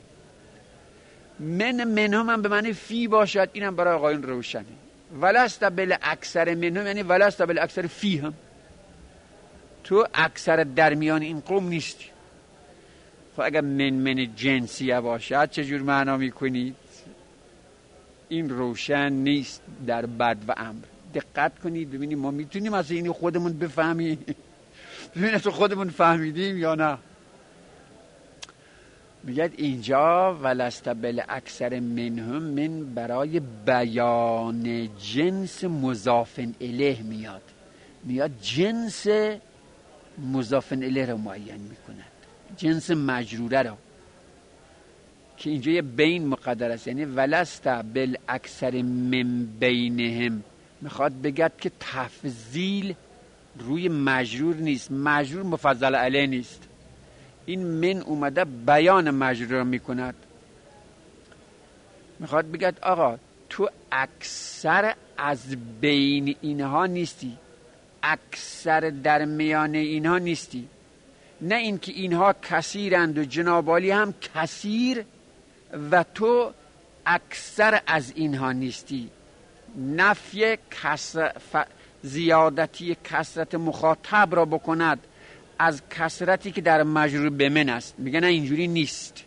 منهم هم به معنی فی باشد، اینم برای آقایون روشنه. ولست بالاکثر منهم یعنی ولست بالاکثر فی هم، تو اکثر در میان این قوم نیستی. خب اگر من جنسیه باشد چجور معنا میکنید؟ این روشن نیست در بد و امر. دقت کنید ببینید ما میتونیم از این خودمون بفهمیم، ببینید تو خودمون فهمیدیم یا نه. میگه اینجا ولست بالاکثر منهم، من برای بیان جنس مضاف الیه میاد جنس مضاف الیه رو معین میکند، جنس مجروره رو، که اینجا یه بین مقدر است، یعنی ولست بالاکثر من بینهم، میخواد بگد که تفضیل روی مجرور نیست، مجرور مفضل علیه نیست، این من اومده بیان مجرور رو میکند. میخواد بگد آقا تو اکثر از بین اینها نیستی، اکثر در میان اینها نیستی، نه اینکه اینها کثیرند و جنابالی هم کثیر و تو اکثر از اینها نیستی. نفی زیادتی کثرت مخاطب را بکند از کثرتی که در مجرور به من است. میگه نه اینجوری نیست،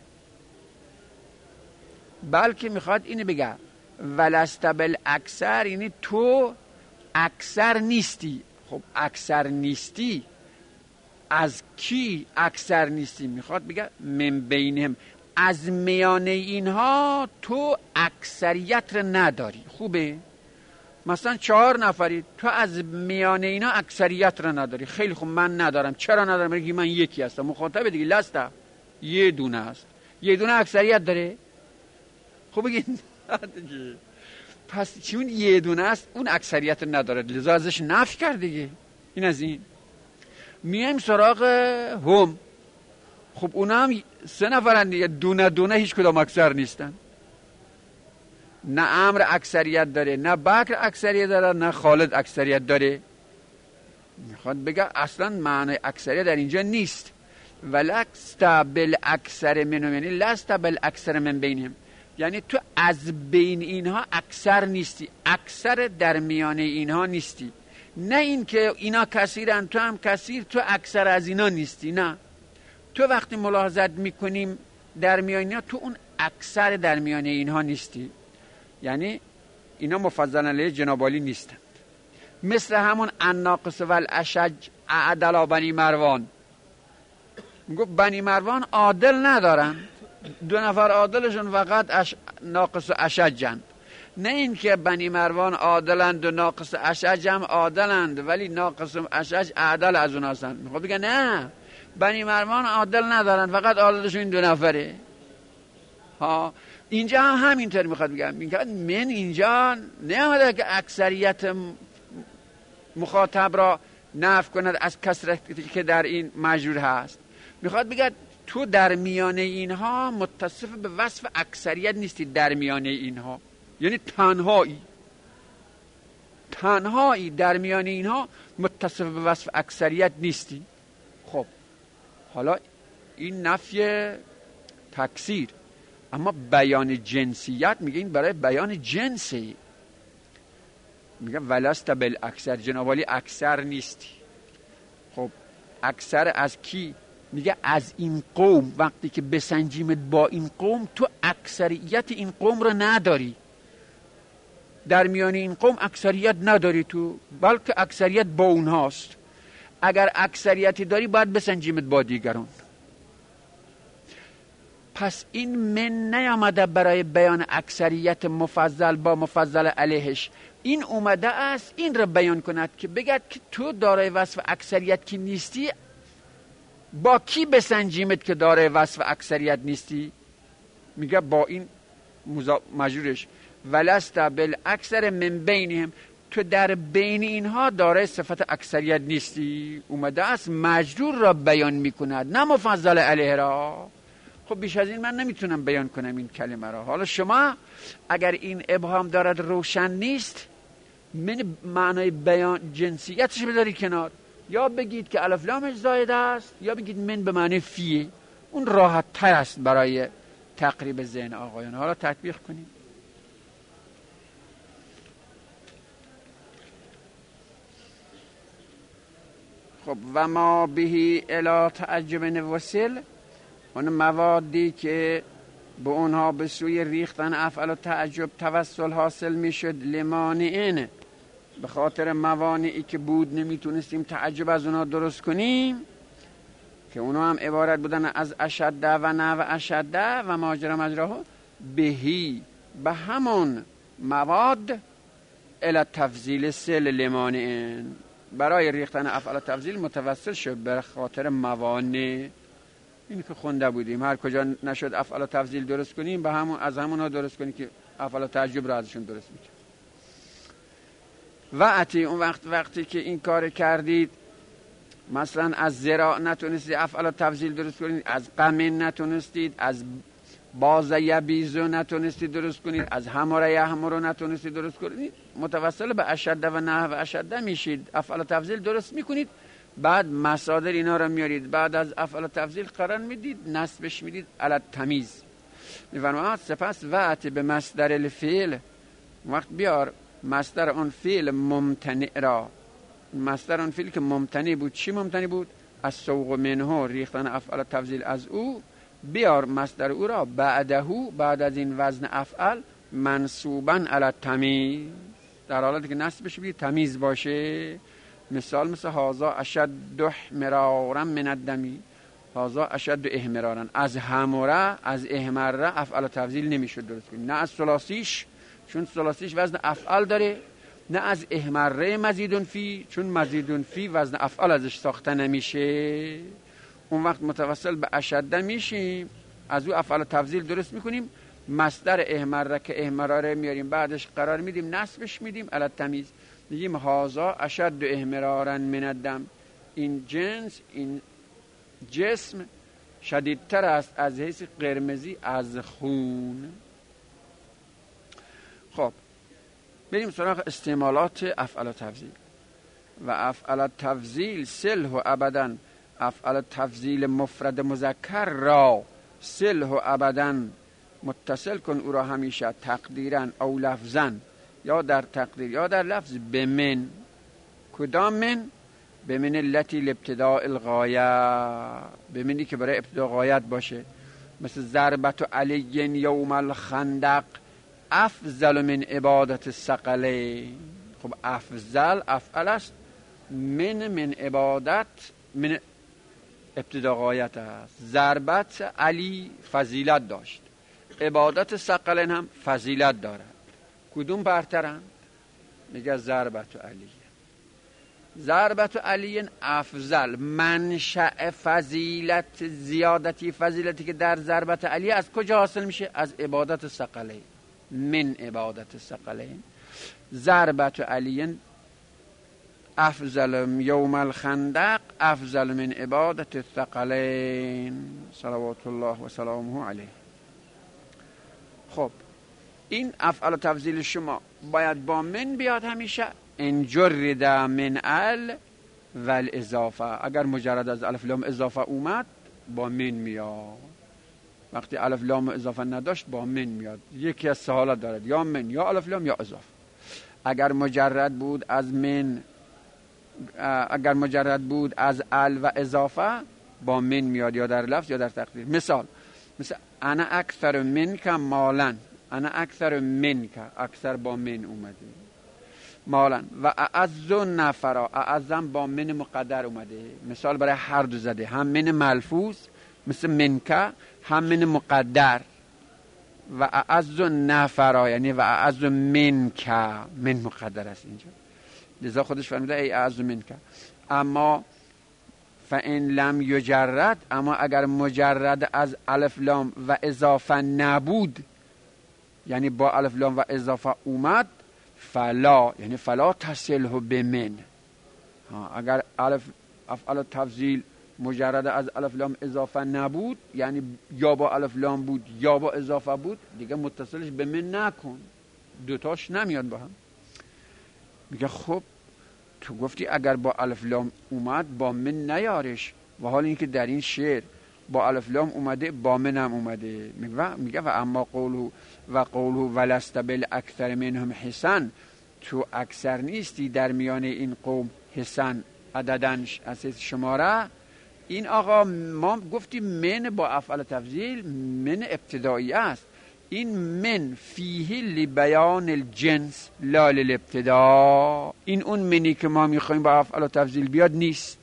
بلکه میخواد اینو بگه ولست بالاکثر یعنی تو اکثر نیستی. خب اکثر نیستی از کی اکثر نیستی؟ میخواد بگه من بینهم، از میان اینها تو اکثریت رو نداری. خوبه؟ مثلا 4 نفری، تو از میان اینا اکثریت رو نداری. خیلی خوب، من ندارم. چرا ندارم؟ میگی من یکی هستم. مخاطب دیگه لسته یه دونه است، یه دونه اکثریت داره. خب بگید پس چون یه دونه است اون اکثریت نداره، لذا ازش نفی کرد دیگه. این از این. میایم سراغ هم. خب اونا هم 3 نفرن دیگه، دونه هیچ کدام اکثر نیستن. نه امر اکثریت داره، نه بکر اکثریت داره، نه خالد اکثریت داره. میخواد بگه اصلا معنی اکثریت در اینجا نیست. ولست بالاکثر منهم، یعنی لست بالاکثر من بینهم، یعنی تو از بین اینها اکثر نیستی، اکثر در میانه اینها نیستی. نه این که اینا کثیرن تو هم کثیر، تو اکثر از اینا نیستی. نه، تو وقتی ملاحظت میکنیم در میانه اینها، تو اون اکثر در میانه اینها نیستی. یعنی اینا مفضل علیه جناب عالی نیستن. مثل همون الناقص و الاشج اعدلا بنی مروان، میگو بنی مروان عادل ندارن، 2 نفر عادلشون فقط ناقص و اشجن. نه این که بنی مروان عادلند و ناقص و اشج هم عادلند، ولی ناقص و اشج اعدل از اون هستن. میخواد بگه نه، بنی مروان عادل ندارن، فقط عادلشون این 2 نفره. ها اینجا هم همینطور میخواد بگم. من اینجا نه که اکثریت مخاطب را نفی کند از کثرتی که در این مجرور هست. میخواد بگه تو در میانه اینها متصف به وصف اکثریت نیستی. در میانه اینها یعنی تنهایی در میانه اینها متصف به وصف اکثریت نیستی. خب حالا این نفی تکثیر، اما بیان جنسیت میگه این برای بیان جنسی. میگه ولست بالاکثر، جناب عالی اکثر نیستی. خب اکثر از کی؟ میگه از این قوم. وقتی که بسنجیمت با این قوم، تو اکثریت این قوم رو نداری، در میان این قوم اکثریت نداری تو، بلکه اکثریت با اونهاست. اگر اکثریتی داری باید بسنجیمت با دیگران. پس این من نیامده برای بیان اکثریت مفضل با مفضل علیهش، این اومده است این را بیان کند که بگد که تو دارای وصف اکثریت کی نیستی، با کی بسنجیمت که دارای وصف اکثریت نیستی؟ میگه با این مجرورش ولست بالاکثر من بینهم، تو در بین اینها دارای صفت اکثریت نیستی. اومده است مجرور را بیان میکند، نه مفضل علیه را. خب بیش از این من نمیتونم بیان کنم این کلمه را. حالا شما اگر این ابهام دارد روشن نیست، من معنای بیان جنسیتش بداری کنار، یا بگید که الف لامش زائد است، یا بگید من به معنی فیه. اون راحت تر است برای تقریب ذهن آقایان. حالا تطبیق کنیم. خب و ما بهی الی تعجب وصل، اون موادی که به اونها به سوی ریختن افعال و تعجب توسل حاصل میشد، لمانعین، به خاطر موانعی که بود نمیتونستیم تعجب از اونها درست کنیم، که اونها هم عبارت بودن از اشده و نه و اشده و ماجرا مجراها، بهی به همون مواد الی تفضیل سل لمانعین، برای ریختن افعال تفضیل متوسل شد به خاطر موانع. این که خونده بودیم هر کجا نشد افعال تفضیل درست کنیم، به همون از همونها درست کنیم که افعال تعجب را ازشون درست میکنیم. اون وقتی که این کار کردید، مثلا از زرا نتونستید افعال تفضیل درست کنید، از قمن نتونستید، از باز یبیزو نتونستید درست کنید، از هماره یهمرو نتونستید درست کنید، متوسل به اشده و نه و اشده میشید، افعال تفضیل درست میکنید، بعد مصادر اینا رو میارید، بعد از افعال تفضیل قرار میدید، نصبش میدید علی تمیز. میفرماید سپس وقت به مصدر الفعل، وقت بیار مصدر آن فعل ممتنع را، مصدر آن فعل که ممتنع بود. چی ممتنع بود؟ از سوق منه، ریختن افعال تفضیل از او، بیار مصدر او را بعدهو، بعد از این وزن افعال، منصوبا علی تمیز، در حالتی که نصبش بید تمیز باشه. مثل هازا اشد احمرارا من الدمی، هازا اشد احمرارا، از همره از احمره افعال تفضیل نمیشد درست کنید، نه از ثلاثیش چون ثلاثیش وزن افعال داره، نه از احمره مزیدون فی چون مزیدون فی وزن افعال ازش ساخته نمیشه. اون وقت متوسل به اشده میشیم، از او افعال تفضیل درست میکنیم، مصدر احمره که احمراره میاریم، بعدش قرار میدیم نصبش میدیم علی تمیز، میگیم هازا اشد احمرارا من الدم، این جنس، این جسم شدیدتر است از حیث قرمزی از خون. خب بریم سراغ استعمالات افعال تفضیل. و افعل تفضیل سله و ابدا، افعل تفضیل مفرد مذکر را سله و ابدا متصل کن او را همیشه تقدیرا او لفظا، یا در تقدیر یا در لفظ، به من. کدام من؟ به من التي لابتداء الغایه، به منی که برای ابتداء غایت باشه. مثل ضربت علی یوم الخندق افضل من عبادت الثقلین. خب افضل افعل است، من عبادت، من ابتداء غایت است. ضربت علی فضیلت داشت، عبادت ثقلین هم فضیلت دارد. کدوم برترند؟ میگه ضربت علی. ضربت علی افضل. منشأ فضیلت، زیادتی فضیلتی که در ضربت علی از کجا حاصل میشه؟ از عبادت ثقلین، من عبادت ثقلین. ضربت علی افضل یوم الخندق افضل من عبادت الثقلین صلوات الله و سلامه علیه. خب این افعال تفضیل شما باید با من بیاد همیشه. ان جرد من ال و الاضافه، اگر مجرد از الف لام اضافه اومد با من میاد. وقتی الف لام اضافه نداشت با من میاد. یکی از سه حالت دارد، یا من یا الف لام یا اضافه. اگر مجرد بود از من، اگر مجرد بود از ال و اضافه با من میاد، یا در لفظ یا در تقدیر. مثل انا اکثر منک مالا، انا اکثر منک، اکثر با من اومده مالا. و اعز نفرا، اعظم با من مقدر اومده. مثال برای هر دو زده، هم من ملفوظ مثل منک، هم من مقدر. و اعز نفرا یعنی و اعز منک، من مقدر است اینجا، لذا خودش فرموده ای اعز منک. اما فان لم یجرد، اما اگر مجرد از الف لام و اضافه نبود، یعنی با الف لام و اضافه اومد، فلا یعنی فلا تصله به من. اگر افعال تفضیل مجرد از الف لام اضافه نبود، یعنی یا با الف لام بود یا با اضافه بود، دیگه متصلش به من نکن، دوتاش نمیاد با هم. میگه خب تو گفتی اگر با الف لام اومد با من نیارش، و حال اینکه در این شعر با الف لام اومده با من هم اومده. میگه و اما قوله ولست بالاکثر منهم حسن، تو اکثر نیستی در میان این قوم حسن، عددن از شماره. این آقا ما گفتیم من با افعال تفضیل من ابتدایی است. این من فیه لبیان الجنس لا للابتدا. این اون منی که ما میخوایم با افعال تفضیل بیاد نیست.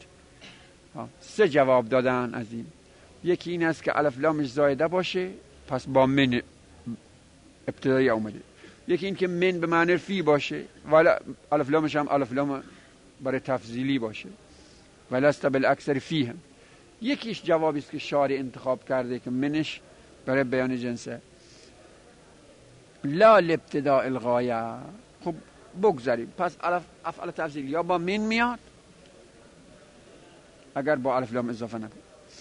سه جواب دادن از این. یکی این است که الف لامش زایده باشه، پس با من ابتدایی اومده. یکی این که من به معنی فی باشه، ولی الف لامش هم الف لام برای تفضیلی باشه، ولست بالاکثر فیهم. یکیش جوابی است که شارع انتخاب کرده که منش برای بیان جنسه، لا لابتداء الغایه. خب بگذاریم. پس افعال تفضیل یا با من میاد اگر با الف لام اضافه نکنه،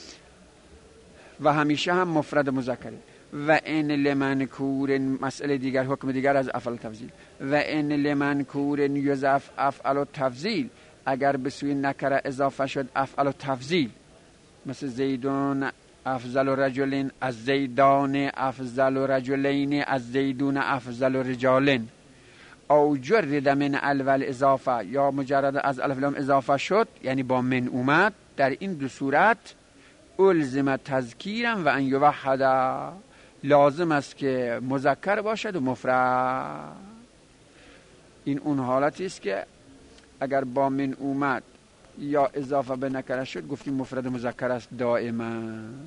و همیشه هم مفرد مذکره. و ان لمنکور، مسئله دیگر، حکم دیگر از افعال تفضیل. و ان لمنکور یضاف افعال تفضیل، اگر به سوی نکره اضافه شد افعال تفضیل، مثل زیدون افضل رجلین از زیدان افضل رجلین از زیدون افضل رجالین، او جرد من الاول اضافه، یا مجرد از الف لام اضافه شد یعنی با من اومد، در این دو صورت الزم تذکیرم و ان یوحد، لازم است که مذکر باشد و مفرد. این اون حالتی است که اگر با من اومد یا اضافه به نکره شد گفتیم مفرد مذکر است دائما.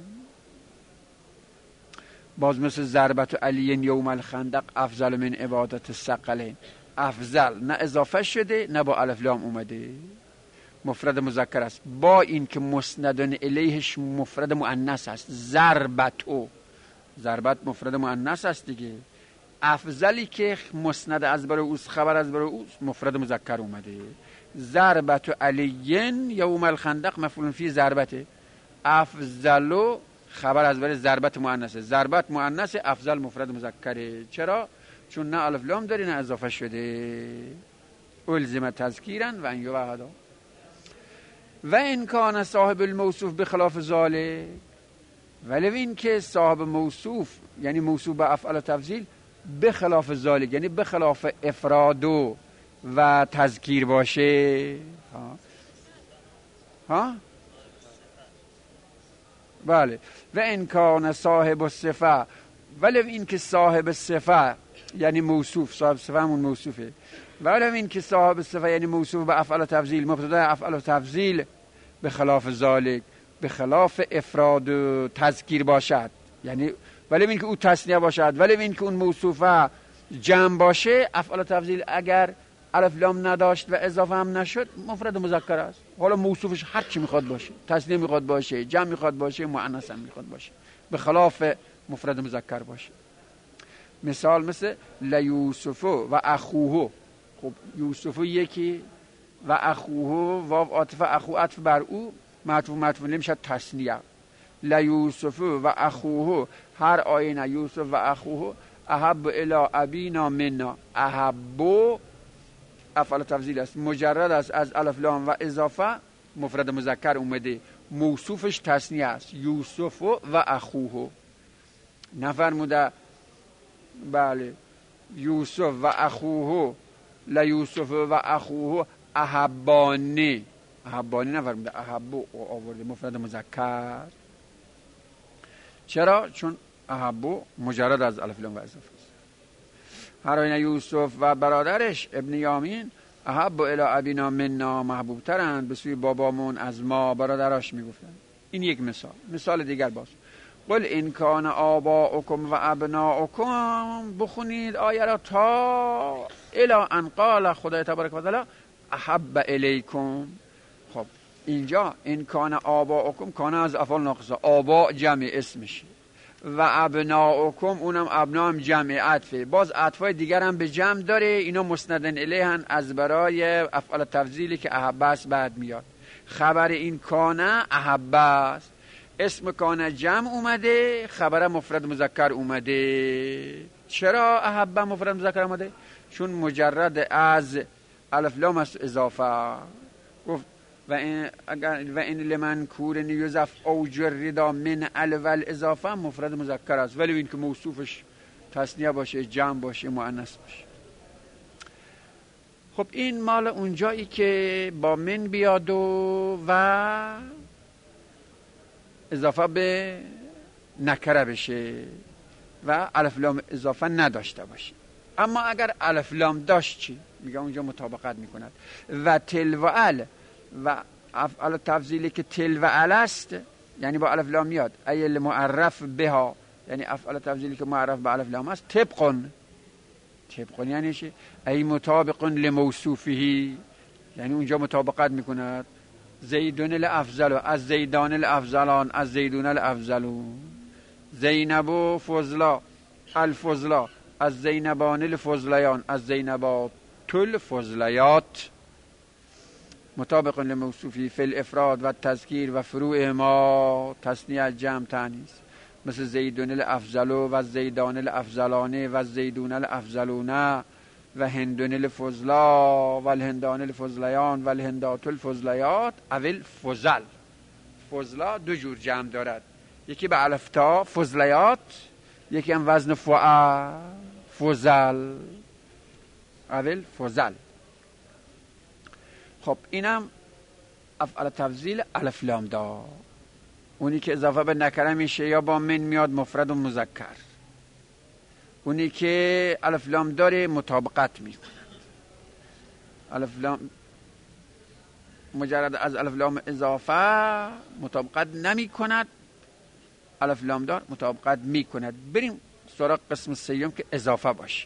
باز مثل ضربت علی یوم الخندق افضل من عبادت الثقلین، افضل نه اضافه شده نه با الف لام اومده، مفرد مذکر است، با این که مسندن الیهش مفرد مؤنث است. ضربت مفرد مؤنث است دیگه. افضلی که مسند از برای اوست، خبر از برای اوست، مفرد مذکر اومده. ضربت علی یوم الخندق مفعول فی ضربته، افضل خبر از برای ضربت مؤنثه، ضربت مؤنث، افضل مفرد مذکره. چرا؟ چون نه الف لام داری نه اضافه شده. الزم تذکیرا و ان یوحدا و ان کان صاحب الموصوف بخلاف ذالک، ولو این که صاحب موصوف یعنی موصوف به افعال تفضیل بخلاف ذالک یعنی بخلاف افراد و تذکیر باشه. ها بله. و ان کان صاحب الصفه، ولو این که صاحب صفه یعنی موصوف، صاحب صفه همون موصوفه، ولو این که صاحب صفه یعنی موصوف به افعال تفضیل مبتدا افعال تفضیل به خلاف ذالک به خلاف افراد و تذکیر باشد، یعنی ولو این که او تثنیه باشد، ولو این که اون موصوفه جمع باشه، افعال تفضیل اگر الف لام نداشت و اضافه هم نشد مفرد مذکر است. حالا موصوفش هر چی میخواد باشه، تثنیه میخواد باشه، جمع میخواد باشه، مؤنث هم میخواد باشه، به خلاف مفرد مذکر باشه. مثال مثل لیوسف و اخوه. خب یوسف یکی و اخوه واو عاطف اخو عطف بر او معطوف مطفول نمیشه تثنیه. لیوسف و اخوه هر آینه یوسف و اخوه احب الی ابینا منا. احب افعال تفضیل است، مجرد است از الف لام و اضافه، مفرد مذکر اومده، موصوفش تثنیه است، یوسف و اخوه. نفرموده بله یوسف و اخوه لیوسف و اخوه احبانی. احبانی نفرموده، احب آورده مفرد مذکر. چرا؟ چون احب مجرد از الف لام و اضافه است. هر آینه یوسف و برادرش ابن یامین احب الی ابینا منا، محبوب ترند به سوی بابامون از ما، برادراش میگفتن. این یک مثال. مثال دیگر باز قل ان کان آباؤکم و ابناؤکم، بخونید آیه را تا الی ان قال خدای تبارک و تعالی احب الیکم. خب اینجا ان کان آباؤکم، کان از افعال ناقصه، آبا جمع اسمشه، و ابناؤکم اونم ابنا هم جمع عطفه، باز عطفای دیگر هم به جمع داره، اینا مسندن الیهن از برای افعال تفضیلی که احب است بعد میاد. خبر این کانه احب است، اسم کانه جمع اومده، خبر مفرد مذکر اومده. چرا احب مفرد مذکر اومده؟ چون مجرد از الف لام است اضافه. گفت و این لمن کورن یوزف او جردا من الاول اضافه مفرد مذکر است، ولی این که موصوفش تثنیه باشه، جمع باشه، مؤنث باشه. خب این مال اونجایی که با من بیاد و اضافه به نکره بشه و الف لام اضافه نداشته باشه. اما اگر الف لام داشت چی؟ میگه اونجا مطابقت میکند. و تل و ال و افعال تفضیلی که تل و ال است یعنی با الف لام میاد، ایل معرف بها یعنی افعال تفضیلی که معرف به الف لام است، طبقن یعنی چی؟ ای مطابق لموصوفه، یعنی اونجا مطابقت میکند. زیدون الافضل از زیدان الافضلان از زیدون الافضلون، زینب و فضلا الفضلا از زینبان الفضلیان از زینبات الفضلیات، مطابق لموصوفی فی الافراد و تذکیر و فروع ما تثنیه جمع تانیث، مثل زیدون الافضل و زیدان الافضلانه و زیدون الافضلون و هندون الفضلا و الهندان الفضلیان و الهندات الفضلیات اول فضل. فضلا دو جور جمع دارد، یکی به الف تا فضلیات، یکی هم وزن فعل فضل اول فضل. خب اینم افعال تفضیل الف لام دا، اونی که اضافه به نکره میشه یا با من میاد مفرد و مذکر، اونی که الف لام داره مطابقت میکند. الف لام مجرد از الف لام اضافه مطابقت نمی کند، الف لام دار مطابقت میکند. بریم سراغ قسم سیوم که اضافه باشه.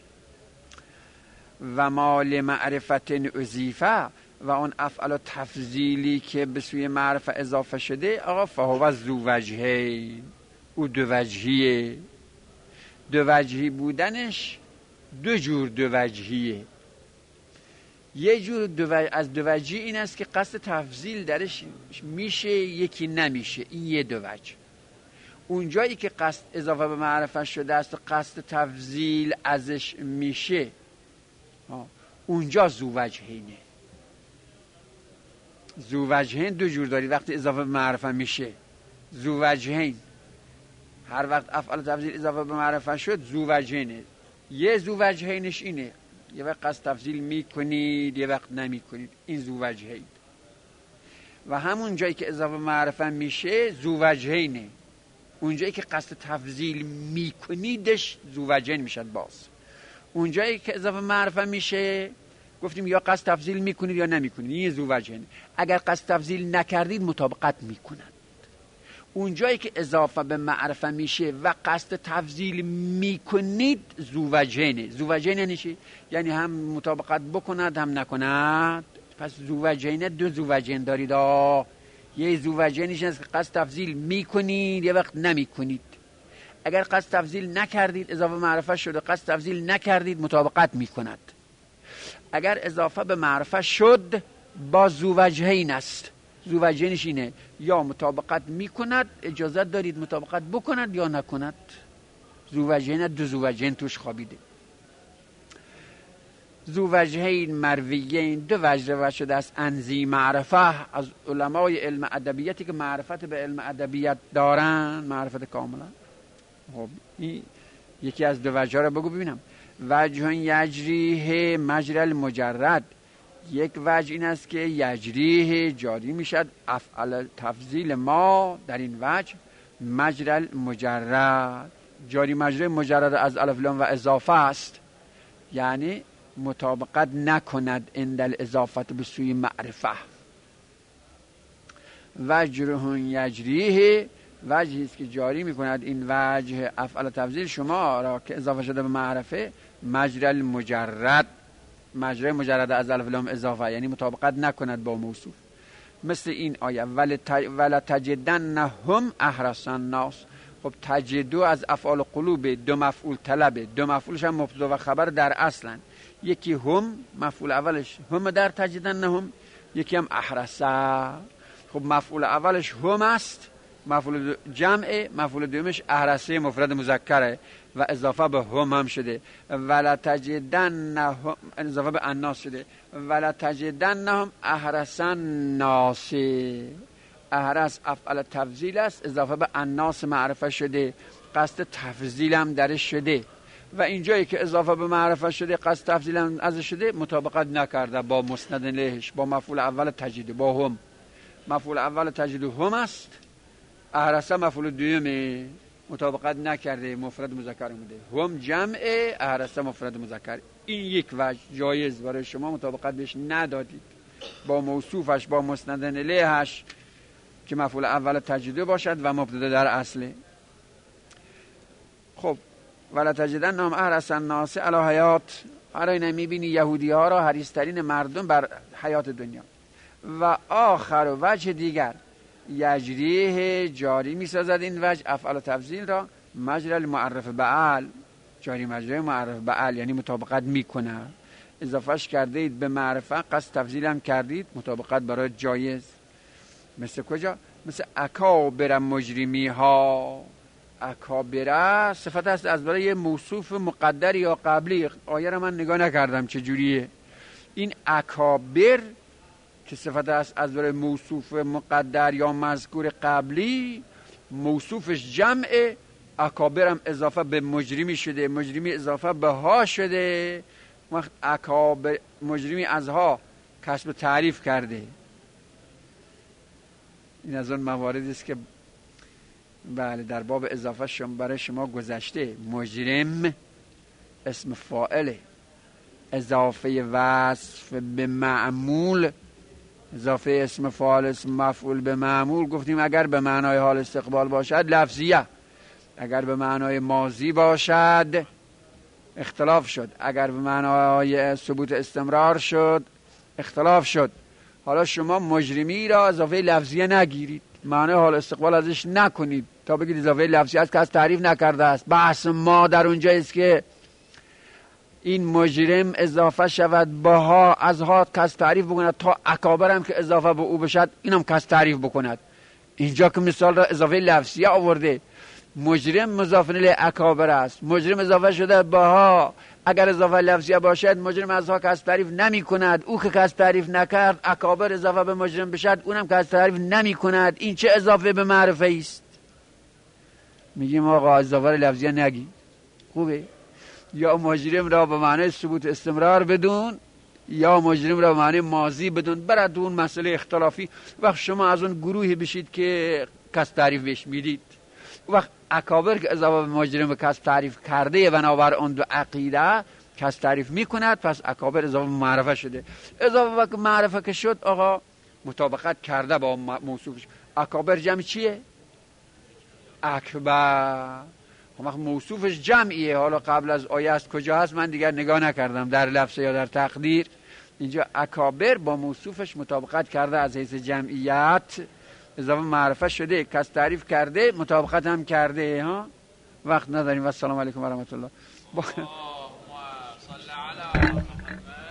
و مال معرفت اضیفه و اون افعال تفضیلی که به سوی معرفه اضافه شده، آقا فهو ذو وجهین، او دو وجهیه. دو وجهی بودنش دو جور دو وجهیه. یه جور از دو وجهی این است که قصد تفضیل درش میشه یکی نمیشه، این یه دو وجه. اونجایی که قصد اضافه به معرفه شده است و قصد تفضیل ازش میشه، اونجا زووجهینه. زووجهین دو جور داری وقتی اضافه به معرفه میشه. زووجهین هر وقت افعال تفضیل اضافه به معرفه شد زووجهینه. یه زووجهینش اینه یه وقت قصد تفضیل میکنید یه وقت نمیکنید، این زووجهین. و همون جایی که اضافه معرفه میشه زووجهینه، اون جایی که قصد تفضیل میکنیدش زووجهین میشد. باز اون جایی که اضافه معرفه میشه گفتیم یا قصد تفضیل میکنید یا نمیکنید، این زووجهین. اگر قصد تفضیل نکردید مطابقت میکنند. اون جایی که اضافه به معرفه میشه و قصد تفضیل میکنید زووجهینه. زووجهین یعنی چی؟ یعنی هم مطابقت بکند هم نکند. پس زووجهین دو زووجهین دارید. یه زووجهینش هست که قصد تفضیل میکنید یه وقت نمیکنید. اگر قصد تفضیل نکردید اضافه معرفه شده قصد تفضیل نکردید مطابقت میکند. اگر اضافه به معرفه شد با زووجهین است. زووجهینش اینه یا مطابقت میکند اجازت دارید مطابقت بکند یا نکند. زووجهین دو زووجهین توش خوابیده. زووجهین مرویین دو وجه روایت شده است انزی معرفه از علمای علم ادبیاتی که معرفت به علم ادبیات دارن، معرفت کاملا. خب این یکی از دو وجه رو بگو ببینم. وجه یجریه مجرى المجرد، یک وجه این است که یجریه جاری میشد افعال تفضیل ما در این وجه مجرى المجرد، جاری مجرى مجرد از الف لام و اضافه است، یعنی مطابقت نکند عند الاضافه به سوی معرفه. وجه یجریه وجهی است که جاری میکند این وجه افعال تفضیل شما را که اضافه شده به معرفه مجرى المجرد، مجرى مجرد از الف لام اضافه، یعنی مطابقت نکند با موصوف. مثل این آیه ولا تجدنهم احرص الناس. خب تجدو از افعال قلوب، دو مفعول طلبه، دو مفعولش هم مبتدا و خبر در اصلا. یکی هم مفعول اولش هم در تجدنهم، یکی هم احرصه. خب مفعول اولش هم است، مفعول جمعه، مفعول دومش احرصه مفرد مذکره و اضافه به هم شده. ولا تجدنهم اضافه به الناس شده. ولا تجدنهم احرص الناس، احرص افعال تفضیل است، اضافه به الناس معرفه شده، قصد تفضیل هم درش شده. و اینجایی که اضافه به معرفه شده قصد تفضیل هم ازش شده مطابقت نکرده با مسند لهش، با مفعول اول تجدید، با هم. مفعول اول تجدید هم است، احرصه مفعول دومه، مطابقت نکرده، مفرد مذکر بوده. هم جمع، احرصه مفرد مذکر. این یک وجه جایز برای شما مطابقت بهش ندادید با موصوفش، با مسند لهش که مفعول اول تجدید باشد و مبتدا در اصله. خب ولا تجدنهم احرص الناس علی حیات، آره میبینی یهودی ها را حریص‌ترین مردم بر حیات دنیا. و آخر و وجه دیگر یجریه جاری میسازد این وجه افعال تفضیل را مجرى المعرف بعل، جاری مجرى معرف بعل یعنی مطابقت میکنه. اضافهش کردید به معرفه قصد تفضیل هم کردید مطابقت برای جایز. مثل کجا؟ مثل اکابر مجرمی ها. اکابره صفت است از برای موصوف مقدر یا قبلی. آیه را من نگاه نکردم چجوریه. این اکابر که صفت است از برای موصوف مقدر یا مذکور قبلی، موصوفش جمع، اکابر هم اضافه به مجرمی شده، مجرمی اضافه به ها شده. وقت اکابر مجرمی از ها کسب تعریف کرده. این از اون مواردی است که بله در باب اضافه شما برای شما گذشته. مجرم اسم فاعله، اضافه وصف به معمول، اضافه اسم فاعل اسم مفعول به معمول گفتیم اگر به معنای حال استقبال باشد لفظیه، اگر به معنای ماضی باشد اختلاف شد، اگر به معنای ثبوت استمرار شد اختلاف شد. حالا شما مجرمی را اضافه لفظیه نگیرید، معنای حال استقبال ازش نکنید تا بگید اضافه لفظی است که از تعریف نکرده است. بحث ما در اونجا است که این مجرم اضافه شود به ها، از ها کس تعریف بکند تا اکابر هم که اضافه به او بشد اینم کس تعریف بکند. اینجا که مثال را اضافه لفظیه آورده، مجرم مضاف الیه اکابر است. مجرم اضافه شده باها، اگر اضافه لفظیه باشد مجرم از ها کسب تعریف نمی کند. او که کسب تعریف نکرد اکابر اضافه به مجرم بشد اونم کسب تعریف نمی کند. این چه اضافه به معرفه است؟ میگیم آقا اضافه لفظیه نگی. خوبه؟ یا مجرم را به معنی ثبوت استمرار بدون یا مجرم را به معنی ماضی بدون. برد اون مسئله اختلافی. وقت شما از اون گروهی بشید که کسب تعریف بهش میدید، وقت اکابر که اضافه به مجرم کسب تعریف کرده بنابر اون دو عقیده کسب تعریف میکند، پس اکابر اضافه به معرفه شده. اضافه به معرفه که شد آقا مطابقت کرده با موصوفش. اکابر جمع چیه؟ اکبر. موصوفش جمعیه. حالا قبل از آیه است کجا هست من دیگر نگاه نکردم، در لفظ یا در تقدیر. اینجا اکابر با موصوفش مطابقت کرده، از حیث جمعیت اضافه معرفه شده، کس تعریف کرده، مطابقت هم کرده. ها وقت نداریم. و السلام علیکم و رحمت الله.